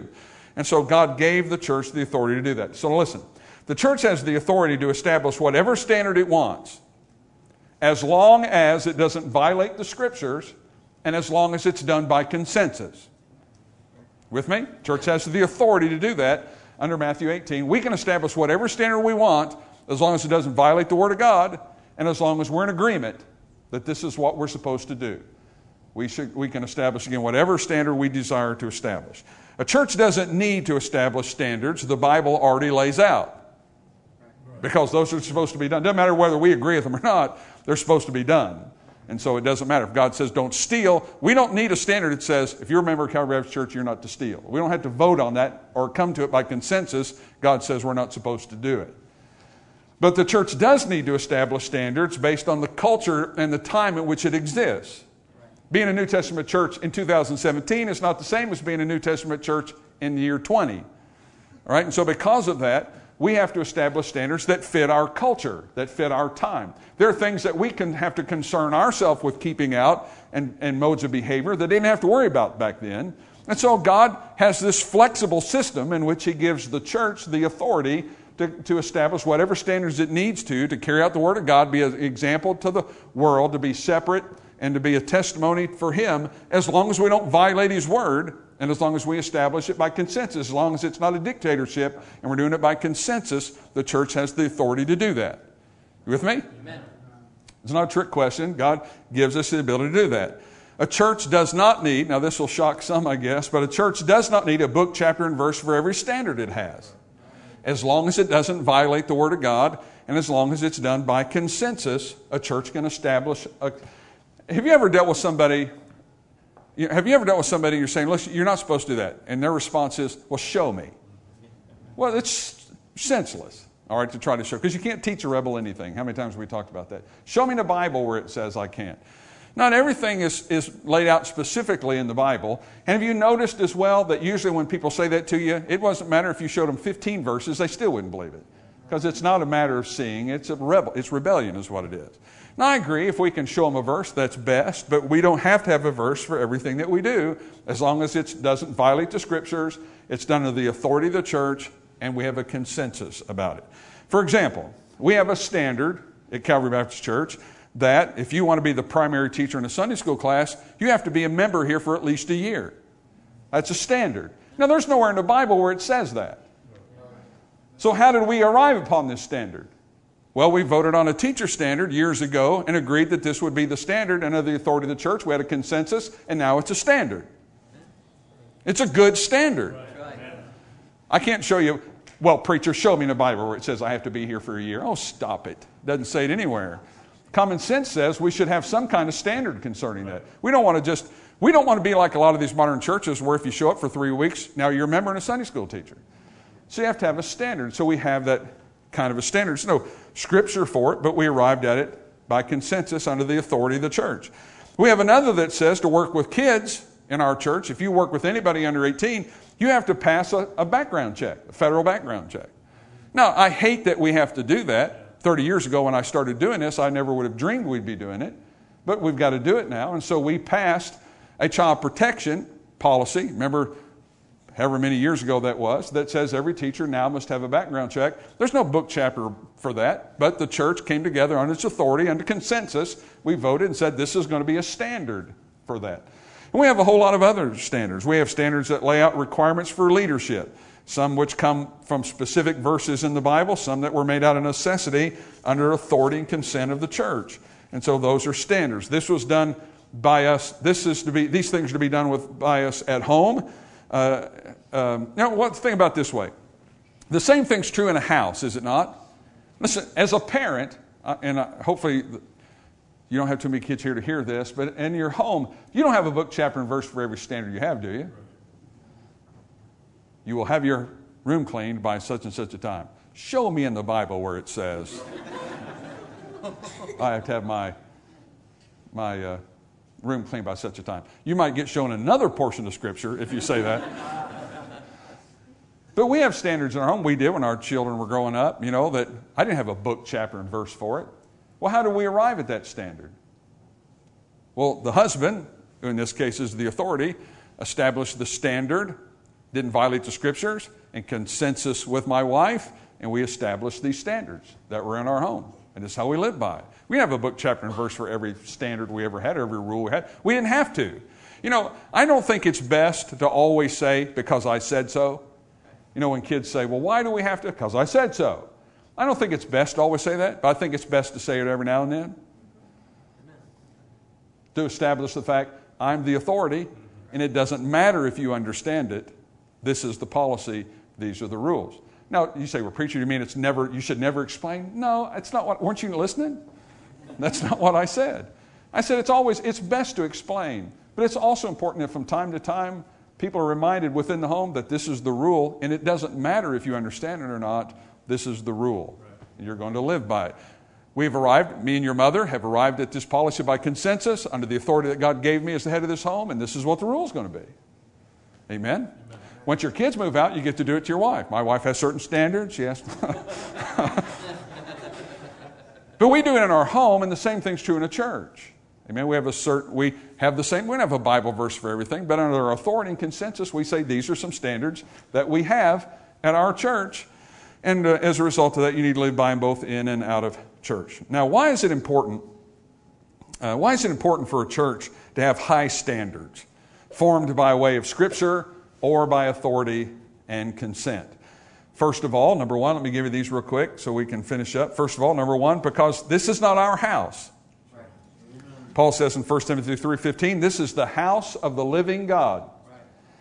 And so God gave the church the authority to do that. So listen, the church has the authority to establish whatever standard it wants, as long as it doesn't violate the Scriptures and as long as it's done by consensus. With me? Church has the authority to do that under Matthew 18. We can establish whatever standard we want as long as it doesn't violate the Word of God and as long as we're in agreement that this is what we're supposed to do. We can establish, again, whatever standard we desire to establish. A church doesn't need to establish standards the Bible already lays out, because those are supposed to be done. Doesn't matter whether we agree with them or not, they're supposed to be done. And so it doesn't matter. If God says don't steal, we don't need a standard that says if you're a member of Calvary Baptist Church, you're not to steal. We don't have to vote on that or come to it by consensus. God says we're not supposed to do it. But the church does need to establish standards based on the culture and the time in which it exists. Being a New Testament church in 2017 is not the same as being a New Testament church in the year 20. All right? And so because of that, we have to establish standards that fit our culture, that fit our time. There are things that we can have to concern ourselves with keeping out and modes of behavior that they didn't have to worry about back then. And so God has this flexible system in which He gives the church the authority to establish whatever standards it needs to carry out the Word of God, be an example to the world, to be separate, and to be a testimony for Him, as long as we don't violate His Word, and as long as we establish it by consensus. As long as it's not a dictatorship and we're doing it by consensus, the church has the authority to do that. You with me? Amen. It's not a trick question. God gives us the ability to do that. A church does not need, now this will shock some, I guess, but a church does not need a book, chapter, and verse for every standard it has, as long as it doesn't violate the Word of God and as long as it's done by consensus. A church can establish a... Have you ever dealt with somebody... you're saying, listen, you're not supposed to do that. And their response is, well, show me. Well, it's senseless, all right, to try to show. Because you can't teach a rebel anything. How many times have we talked about that? Show me the Bible where it says I can't. Not everything is laid out specifically in the Bible. And have you noticed as well that usually when people say that to you, it doesn't matter if you showed them 15 verses, they still wouldn't believe it. Because it's not a matter of seeing, it's rebellion is what it is. Now, I agree, if we can show them a verse, that's best, but we don't have to have a verse for everything that we do, as long as it doesn't violate the Scriptures, it's done under the authority of the church, and we have a consensus about it. For example, we have a standard at Calvary Baptist Church that if you want to be the primary teacher in a Sunday school class, you have to be a member here for at least a year. That's a standard. Now, there's nowhere in the Bible where it says that. So how did we arrive upon this standard? Well, we voted on a teacher standard years ago and agreed that this would be the standard, and under the authority of the church, we had a consensus, and now it's a standard. It's a good standard. I can't show you, well, preacher, show me in the Bible where it says I have to be here for a year. Oh, stop it. It doesn't say it anywhere. Common sense says we should have some kind of standard concerning that. We don't want to be like a lot of these modern churches where if you show up for 3 weeks, now you're a member and a Sunday school teacher. So you have to have a standard. So we have that kind of a standard. There's no scripture for it, but we arrived at it by consensus under the authority of the church. We have another that says to work with kids in our church, if you work with anybody under 18, you have to pass a background check, a federal background check. Now, I hate that we have to do that. 30 years ago when I started doing this, I never would have dreamed we'd be doing it, but we've got to do it now. And so we passed a child protection policy. Remember, however many years ago that was, that says every teacher now must have a background check. There's no book chapter for that, but the church came together on its authority under consensus. We voted and said this is going to be a standard for that. And we have a whole lot of other standards. We have standards that lay out requirements for leadership, some which come from specific verses in the Bible, some that were made out of necessity under authority and consent of the church. And so those are standards. This was done by us. These things are to be done by us at home. Think about it this way. The same thing's true in a house, is it not? Listen, as a parent, hopefully you don't have too many kids here to hear this, but in your home, you don't have a book, chapter, and verse for every standard you have, do you? You will have your room cleaned by such and such a time. Show me in the Bible where it says I have to have my room cleaned by such a time. You might get shown another portion of Scripture if you say that. But we have standards in our home. We did when our children were growing up, that I didn't have a book, chapter, and verse for it. Well, how do we arrive at that standard? Well, the husband, who in this case is the authority, established the standard didn't violate the Scriptures, in consensus with my wife, and we established these standards that were in our home. And this is how we live by it. We have a book, chapter, and verse for every standard we ever had, every rule we had. We didn't have to. You know, I don't think it's best to always say, because I said so. You know, when kids say, well, why do we have to? Because I said so. I don't think it's best to always say that, but I think it's best to say it every now and then. To establish the fact, I'm the authority, and it doesn't matter if you understand it. This is the policy. These are the rules. Now, you say, well, preacher, you mean you should never explain? No, it's not what, weren't you listening? That's not what I said. I said it's best to explain, but it's also important that from time to time, people are reminded within the home that this is the rule, and it doesn't matter if you understand it or not, this is the rule. And you're going to live by it. Me and your mother have arrived at this policy by consensus under the authority that God gave me as the head of this home, and this is what the rule is going to be. Amen? Once your kids move out, you get to do it to your wife. My wife has certain standards. Yes. But we do it in our home, and the same thing's true in a church. Amen. We have the same. We don't have a Bible verse for everything, but under our authority and consensus, we say these are some standards that we have at our church, and as a result of that, you need to live by them both in and out of church. Now, why is it important? Why is it important for a church to have high standards, formed by way of Scripture or by authority and consent? First of all, number one, let me give you these real quick so we can finish up. First of all, number one, because this is not our house. Right. Paul says in 1 Timothy 3:15, this is the house of the living God. Right.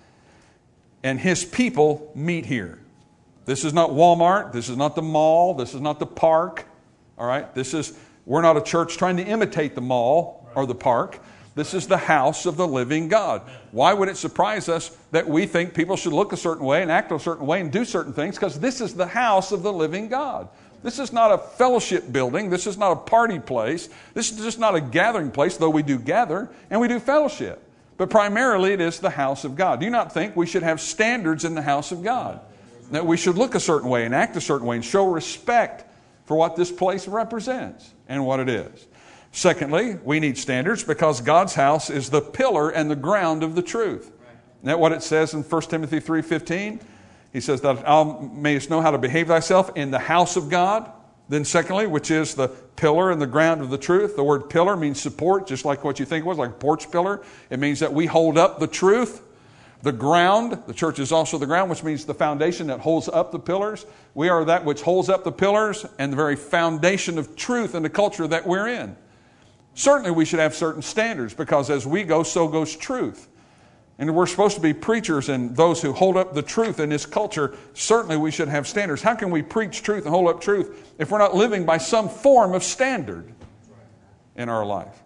And His people meet here. This is not Walmart. This is not the mall. This is not the park. All right? We're not a church trying to imitate the mall or the park. This is the house of the living God. Why would it surprise us that we think people should look a certain way and act a certain way and do certain things? Because this is the house of the living God. This is not a fellowship building. This is not a party place. This is just not a gathering place, though we do gather and we do fellowship. But primarily it is the house of God. Do you not think we should have standards in the house of God? That we should look a certain way and act a certain way and show respect for what this place represents and what it is. Secondly, we need standards because God's house is the pillar and the ground of the truth. Isn't that what it says in 1 Timothy 3:15? He says that thou mayest know how to behave thyself in the house of God. Then secondly, which is the pillar and the ground of the truth. The word pillar means support, just like what you think it was, like a porch pillar. It means that we hold up the truth. The ground, the church is also the ground, which means the foundation that holds up the pillars. We are that which holds up the pillars and the very foundation of truth in the culture that we're in. Certainly we should have certain standards because as we go, so goes truth. And we're supposed to be preachers and those who hold up the truth in this culture. Certainly we should have standards. How can we preach truth and hold up truth if we're not living by some form of standard in our life?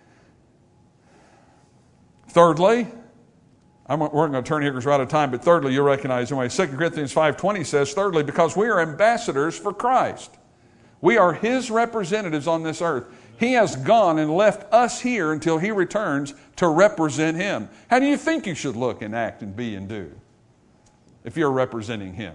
Thirdly, we're going to turn here because we're out of time, but thirdly, you'll recognize anyway, 2 Corinthians 5:20 says, thirdly, because we are ambassadors for Christ. We are His representatives on this earth. He has gone and left us here until He returns to represent Him. How do you think you should look and act and be and do if you're representing Him?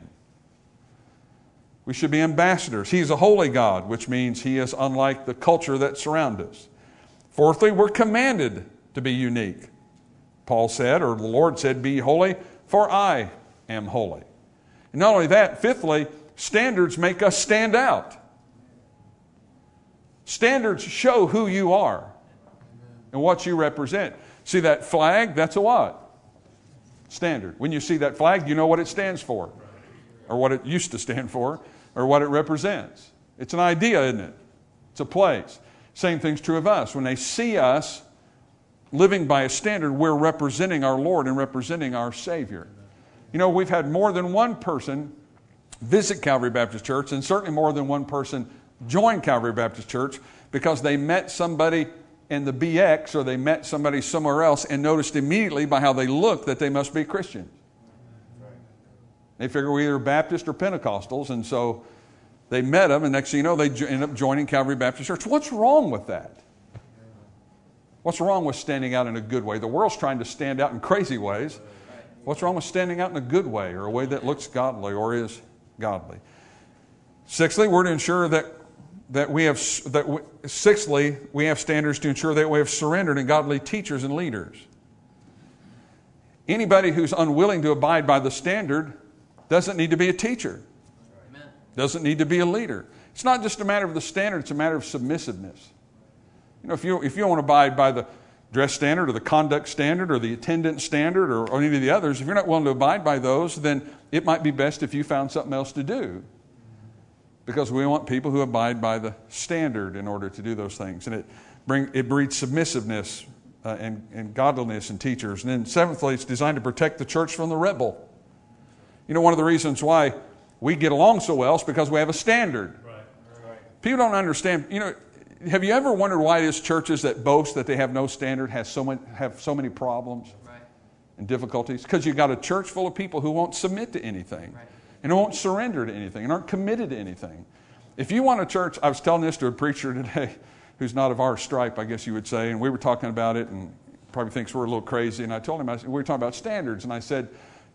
We should be ambassadors. He's a holy God, which means He is unlike the culture that surrounds us. Fourthly, we're commanded to be unique. Paul said, or the Lord said, be holy, for I am holy. And not only that, fifthly, standards make us stand out. Standards show who you are and what you represent. See that flag? That's a what? Standard. When you see that flag, you know what it stands for, or what it used to stand for, or what it represents. It's an idea, isn't it? It's a place. Same thing's true of us. When they see us living by a standard, we're representing our Lord and representing our Savior. You know, we've had more than one person visit Calvary Baptist Church, and certainly more than one person join Calvary Baptist Church because they met somebody in the BX or they met somebody somewhere else and noticed immediately by how they looked that they must be Christians. They figure we're either Baptist or Pentecostals, and so they met them, and next thing you know, they end up joining Calvary Baptist Church. What's wrong with that? What's wrong with standing out in a good way? The world's trying to stand out in crazy ways. What's wrong with standing out in a good way or a way that looks godly or is godly? Sixthly, we're to ensure sixthly, we have standards to ensure that we have surrendered and godly teachers and leaders. Anybody who's unwilling to abide by the standard doesn't need to be a teacher. Amen. Doesn't need to be a leader. It's not just a matter of the standard, it's a matter of submissiveness. You know, if you don't want to abide by the dress standard or the conduct standard or the attendance standard or any of the others, if you're not willing to abide by those, then it might be best if you found something else to do. Because we want people who abide by the standard in order to do those things. And it breeds submissiveness and godliness in teachers. And then seventhly, it's designed to protect the church from the rebel. You know, one of the reasons why we get along so well is because we have a standard. Right. People don't understand. You know, have you ever wondered why these churches that boast that they have no standard have so many problems and difficulties? Because you've got a church full of people who won't submit to anything and won't surrender to anything and aren't committed to anything. If you want a church, I was telling this to a preacher today who's not of our stripe, I guess you would say, and we were talking about it and probably thinks we're a little crazy. And I told him, we were talking about standards, and I said,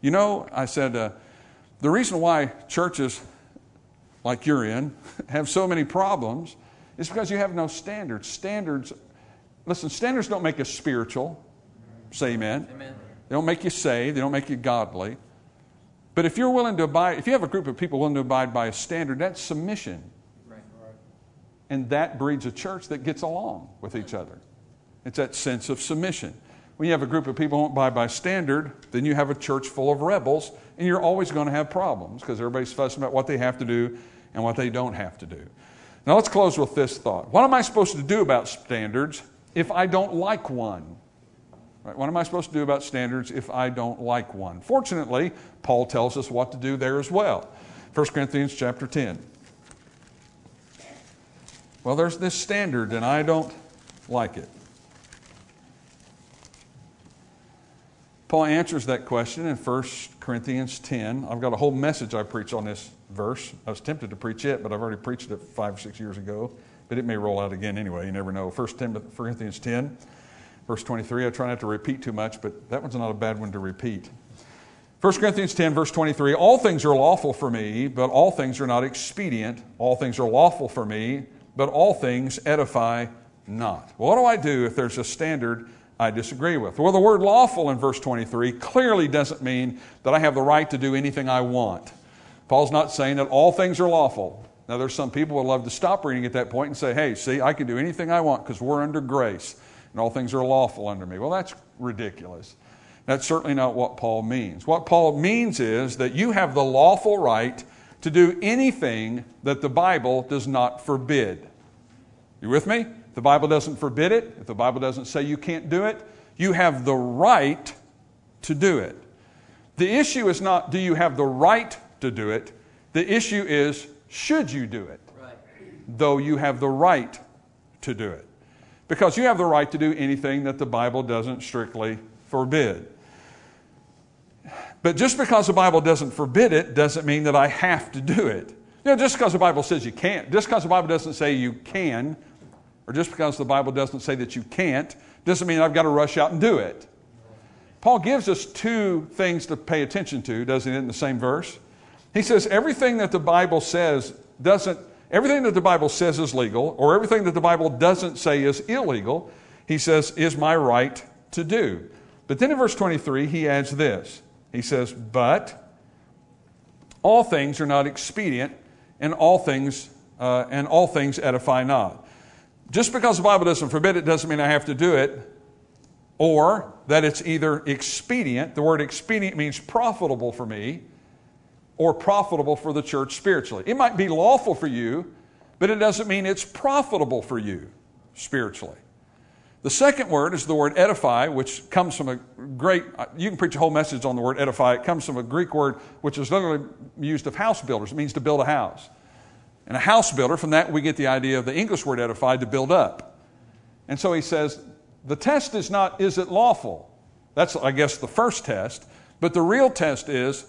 the reason why churches like you're in have so many problems is because you have no standards. Standards don't make us spiritual. Say amen. Amen. They don't make you saved. They don't make you godly. But if you're willing to abide, if you have a group of people willing to abide by a standard, that's submission. Right. And that breeds a church that gets along with each other. It's that sense of submission. When you have a group of people who won't abide by standard, then you have a church full of rebels, and you're always going to have problems because everybody's fussing about what they have to do and what they don't have to do. Now let's close with this thought. What am I supposed to do about standards if I don't like one? Right? What am I supposed to do about standards if I don't like one? Fortunately, Paul tells us what to do there as well. 1 Corinthians chapter 10. Well, there's this standard, and I don't like it. Paul answers that question in 1 Corinthians 10. I've got a whole message I preach on this verse. I was tempted to preach it, but I've already preached it 5 or 6 years ago. But it may roll out again anyway. You never know. 1 Corinthians 10, verse 23. I try not to repeat too much, but that one's not a bad one to repeat. 1 Corinthians 10, verse 23. All things are lawful for me, but all things are not expedient. All things are lawful for me, but all things edify not. What do I do if there's a standard I disagree with? Well, the word lawful in verse 23 clearly doesn't mean that I have the right to do anything I want. Paul's not saying that all things are lawful. Now, there's some people who would love to stop reading at that point and say, hey, see, I can do anything I want because we're under grace and all things are lawful under me. Well, that's ridiculous. That's certainly not what Paul means. What Paul means is that you have the lawful right to do anything that the Bible does not forbid. You with me? If the Bible doesn't forbid it, if the Bible doesn't say you can't do it, you have the right to do it. The issue is not, do you have the right to do it? The issue is, should you do it? Right. Though you have the right to do it. Because you have the right to do anything that the Bible doesn't strictly forbid. But just because the Bible doesn't forbid it doesn't mean that I have to do it. You know, just because the Bible says you can't, just because the Bible doesn't say you can, or just because the Bible doesn't say that you can't, doesn't mean I've got to rush out and do it. Paul gives us two things to pay attention to, doesn't he, in the same verse? He says everything that the Bible says everything that the Bible says is legal, or everything that the Bible doesn't say is illegal, he says is my right to do. But then in verse 23, he adds this. He says, but all things are not expedient, and all things edify not. Just because the Bible doesn't forbid it doesn't mean I have to do it, or that it's either expedient. The word expedient means profitable for me, or profitable for the church spiritually. It might be lawful for you, but it doesn't mean it's profitable for you spiritually. The second word is the word edify, which comes from a great, you can preach a whole message on the word edify. It comes from a Greek word which is literally used of house builders. It means to build a house. And a house builder, from that we get the idea of the English word edify, to build up. And so he says, the test is not, is it lawful? That's, I guess, the first test. But the real test is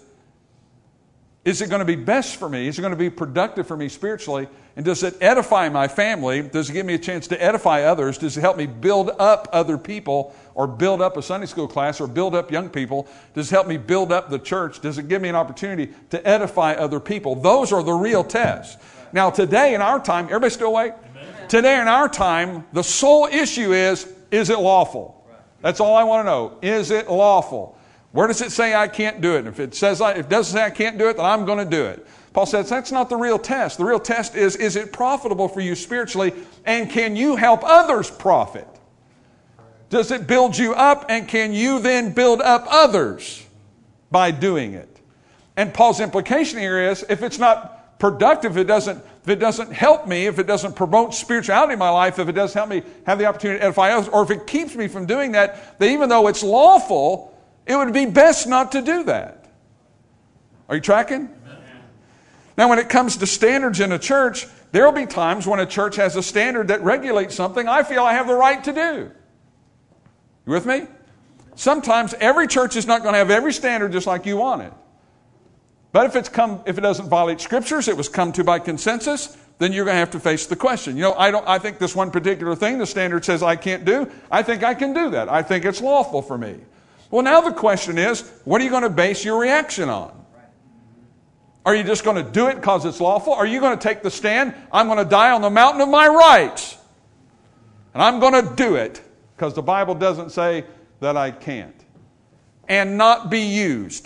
it going to be best for me? Is it going to be productive for me spiritually? And does it edify my family? Does it give me a chance to edify others? Does it help me build up other people, or build up a Sunday school class, or build up young people? Does it help me build up the church? Does it give me an opportunity to edify other people? Those are the real tests. Now, today in our time, everybody still awake? Amen. Today in our time, the sole issue is it lawful? Right. That's all I want to know. Is it lawful? Where does it say I can't do it? If it doesn't say I can't do it, then I'm going to do it. Paul says that's not the real test. The real test is it profitable for you spiritually, and can you help others profit? Does it build you up, and can you then build up others by doing it? And Paul's implication here is, if it's not productive, if it doesn't help me, if it doesn't promote spirituality in my life, if it doesn't help me have the opportunity to edify others, or if it keeps me from doing that, then even though it's lawful, it would be best not to do that. Are you tracking? Amen. Now, when it comes to standards in a church, there will be times when a church has a standard that regulates something I feel I have the right to do. You with me? Sometimes every church is not going to have every standard just like you want it. But if it doesn't violate scriptures, it was come to by consensus, then you're going to have to face the question. I think this one particular thing the standard says I can't do. I think I can do that. I think it's lawful for me. Well, now the question is, what are you going to base your reaction on? Are you just going to do it because it's lawful? Are you going to take the stand, I'm going to die on the mountain of my rights, and I'm going to do it because the Bible doesn't say that I can't, and not be used?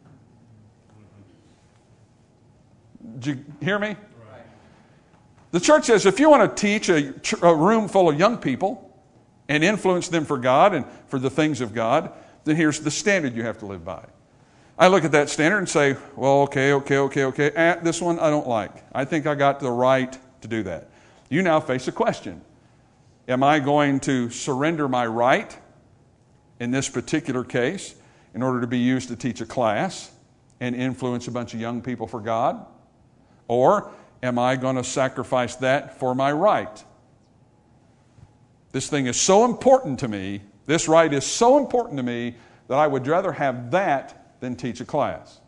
Did you hear me? Right. The church says if you want to teach a room full of young people and influence them for God and for the things of God, then here's the standard you have to live by. I look at that standard and say, well, okay. This one I don't like. I think I got the right to do that. You now face a question. Am I going to surrender my right in this particular case in order to be used to teach a class and influence a bunch of young people for God? Or am I going to sacrifice that for my right? This thing is so important to me, this right is so important to me, that I would rather have that than teach a class.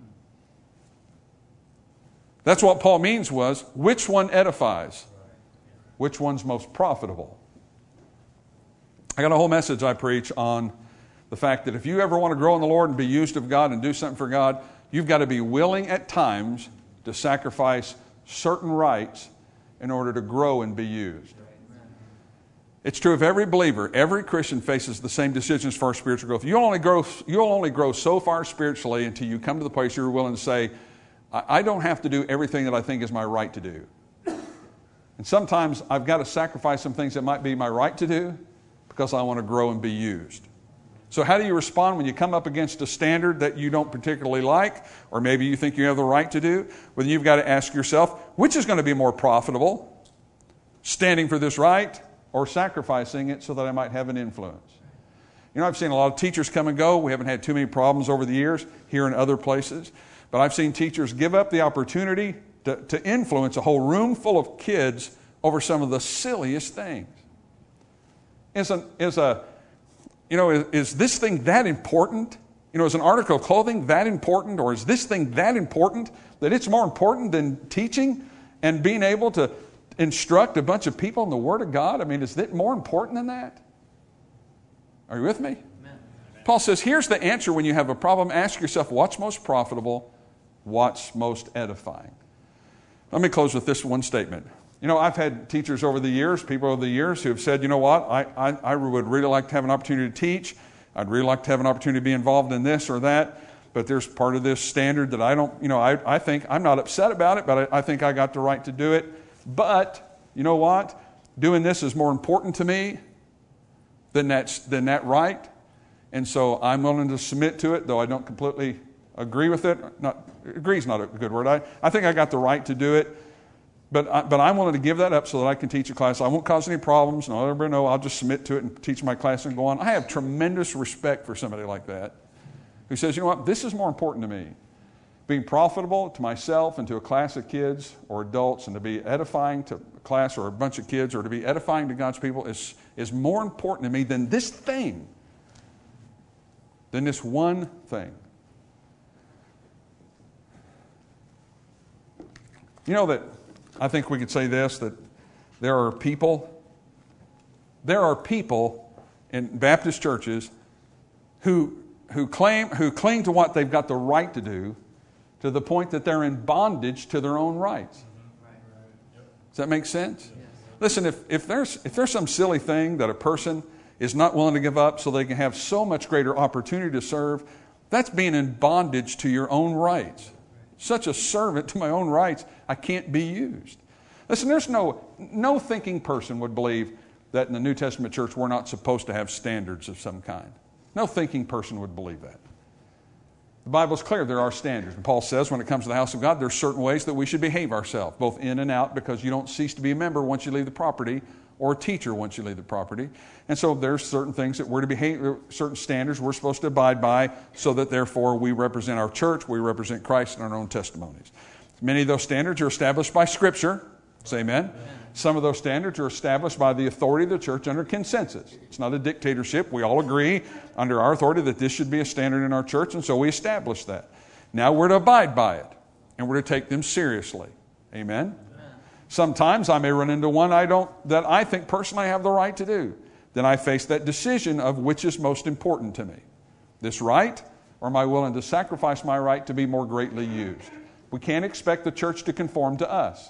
That's what Paul means was, which one edifies? Which one's most profitable? I got a whole message I preach on the fact that if you ever want to grow in the Lord and be used of God and do something for God, you've got to be willing at times to sacrifice certain rights in order to grow and be used. It's true of every believer. Every Christian faces the same decisions for our spiritual growth. You'll only grow so far spiritually until you come to the place you're willing to say, I don't have to do everything that I think is my right to do. And sometimes I've got to sacrifice some things that might be my right to do because I want to grow and be used. So how do you respond when you come up against a standard that you don't particularly like, or maybe you think you have the right to do? Well, you've got to ask yourself, which is going to be more profitable? Standing for this right or sacrificing it so that I might have an influence? I've seen a lot of teachers come and go. We haven't had too many problems over the years here and other places. But I've seen teachers give up the opportunity to influence a whole room full of kids over some of the silliest things. Is this thing that important? Is an article of clothing that important? Or is this thing that important that it's more important than teaching and being able to instruct a bunch of people in the Word of God? Is it more important than that? Are you with me? Amen. Paul says, here's the answer when you have a problem. Ask yourself, what's most profitable? What's most edifying? Let me close with this one statement. I've had teachers over the years, people over the years who have said, you know what, I would really like to have an opportunity to teach. I'd really like to have an opportunity to be involved in this or that. But there's part of this standard that I don't, I think I'm not upset about it, but I think I got the right to do it. But, you know what? Doing this is more important to me than that right. And so I'm willing to submit to it, though I don't completely agree with it. Agree is not a good word. I think I got the right to do it. But I'm willing to give that up so that I can teach a class. I won't cause any problems. And I'll let everybody know I'll just submit to it and teach my class and go on. I have tremendous respect for somebody like that who says, you know what, this is more important to me. Being profitable to myself and to a class of kids or adults, and to be edifying to a class or a bunch of kids, or to be edifying to God's people is more important to me than this thing, than this one thing. That I think we could say this, that there are people in Baptist churches who cling to what they've got the right to do, to the point that they're in bondage to their own rights. Does that make sense? Yes. Listen, if there's some silly thing that a person is not willing to give up so they can have so much greater opportunity to serve, That's being in bondage to your own rights. Such a servant to my own rights, I can't be used. Listen, there's no thinking person would believe that in the New Testament church we're not supposed to have standards of some kind. No thinking person would believe that. The Bible's clear, there are standards. And Paul says when it comes to the house of God, there's certain ways that we should behave ourselves, both in and out, because you don't cease to be a member once you leave the property, or a teacher once you leave the property. And so there's certain things that we're to behave, certain standards we're supposed to abide by, so that therefore we represent our church, we represent Christ in our own testimonies. Many of those standards are established by Scripture. Say amen. Some of those standards are established by the authority of the church under consensus. It's not a dictatorship. We all agree under our authority that this should be a standard in our church, and so we establish that. Now we're to abide by it, and we're to take them seriously. Amen? Sometimes I may run into one that I think personally I have the right to do. Then I face that decision of which is most important to me. This right, or am I willing to sacrifice my right to be more greatly used? We can't expect the church to conform to us.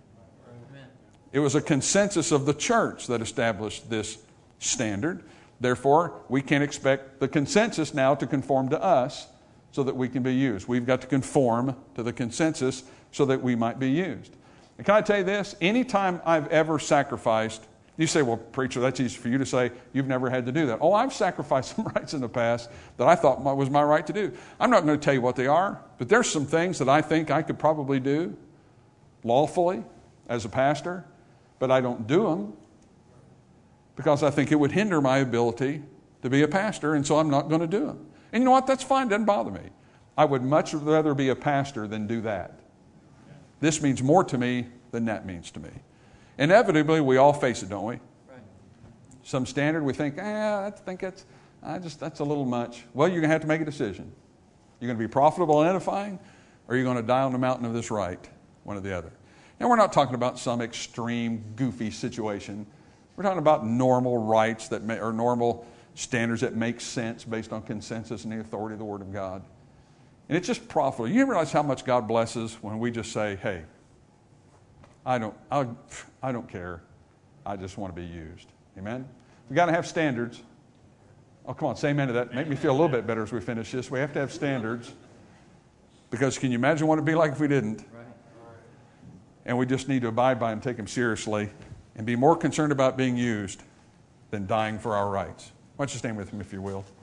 It was a consensus of the church that established this standard. Therefore, we can't expect the consensus now to conform to us so that we can be used. We've got to conform to the consensus so that we might be used. And can I tell you this? Anytime I've ever sacrificed, you say, well, preacher, that's easy for you to say. You've never had to do that. Oh, I've sacrificed some rights in the past that I thought was my right to do. I'm not going to tell you what they are, but there's some things that I think I could probably do lawfully as a pastor, but I don't do them because I think it would hinder my ability to be a pastor, and so I'm not going to do them. And you know what? That's fine. It doesn't bother me. I would much rather be a pastor than do that. This means more to me than that means to me. Inevitably, we all face it, don't we? Right. Some standard we think, I think that's a little much. Well, you're going to have to make a decision. You're going to be profitable and edifying, or you're going to die on the mountain of this right, one or the other. Now, we're not talking about some extreme, goofy situation. We're talking about normal rights or normal standards that make sense based on consensus and the authority of the Word of God. And it's just profitable. You realize how much God blesses when we just say, hey, I don't care. I just want to be used. Amen? We've got to have standards. Oh, come on, say amen to that. Make me feel a little bit better as we finish this. We have to have standards. Because can you imagine what it would be like if we didn't? And we just need to abide by them, take them seriously, and be more concerned about being used than dying for our rights. Why don't you stand with me if you will?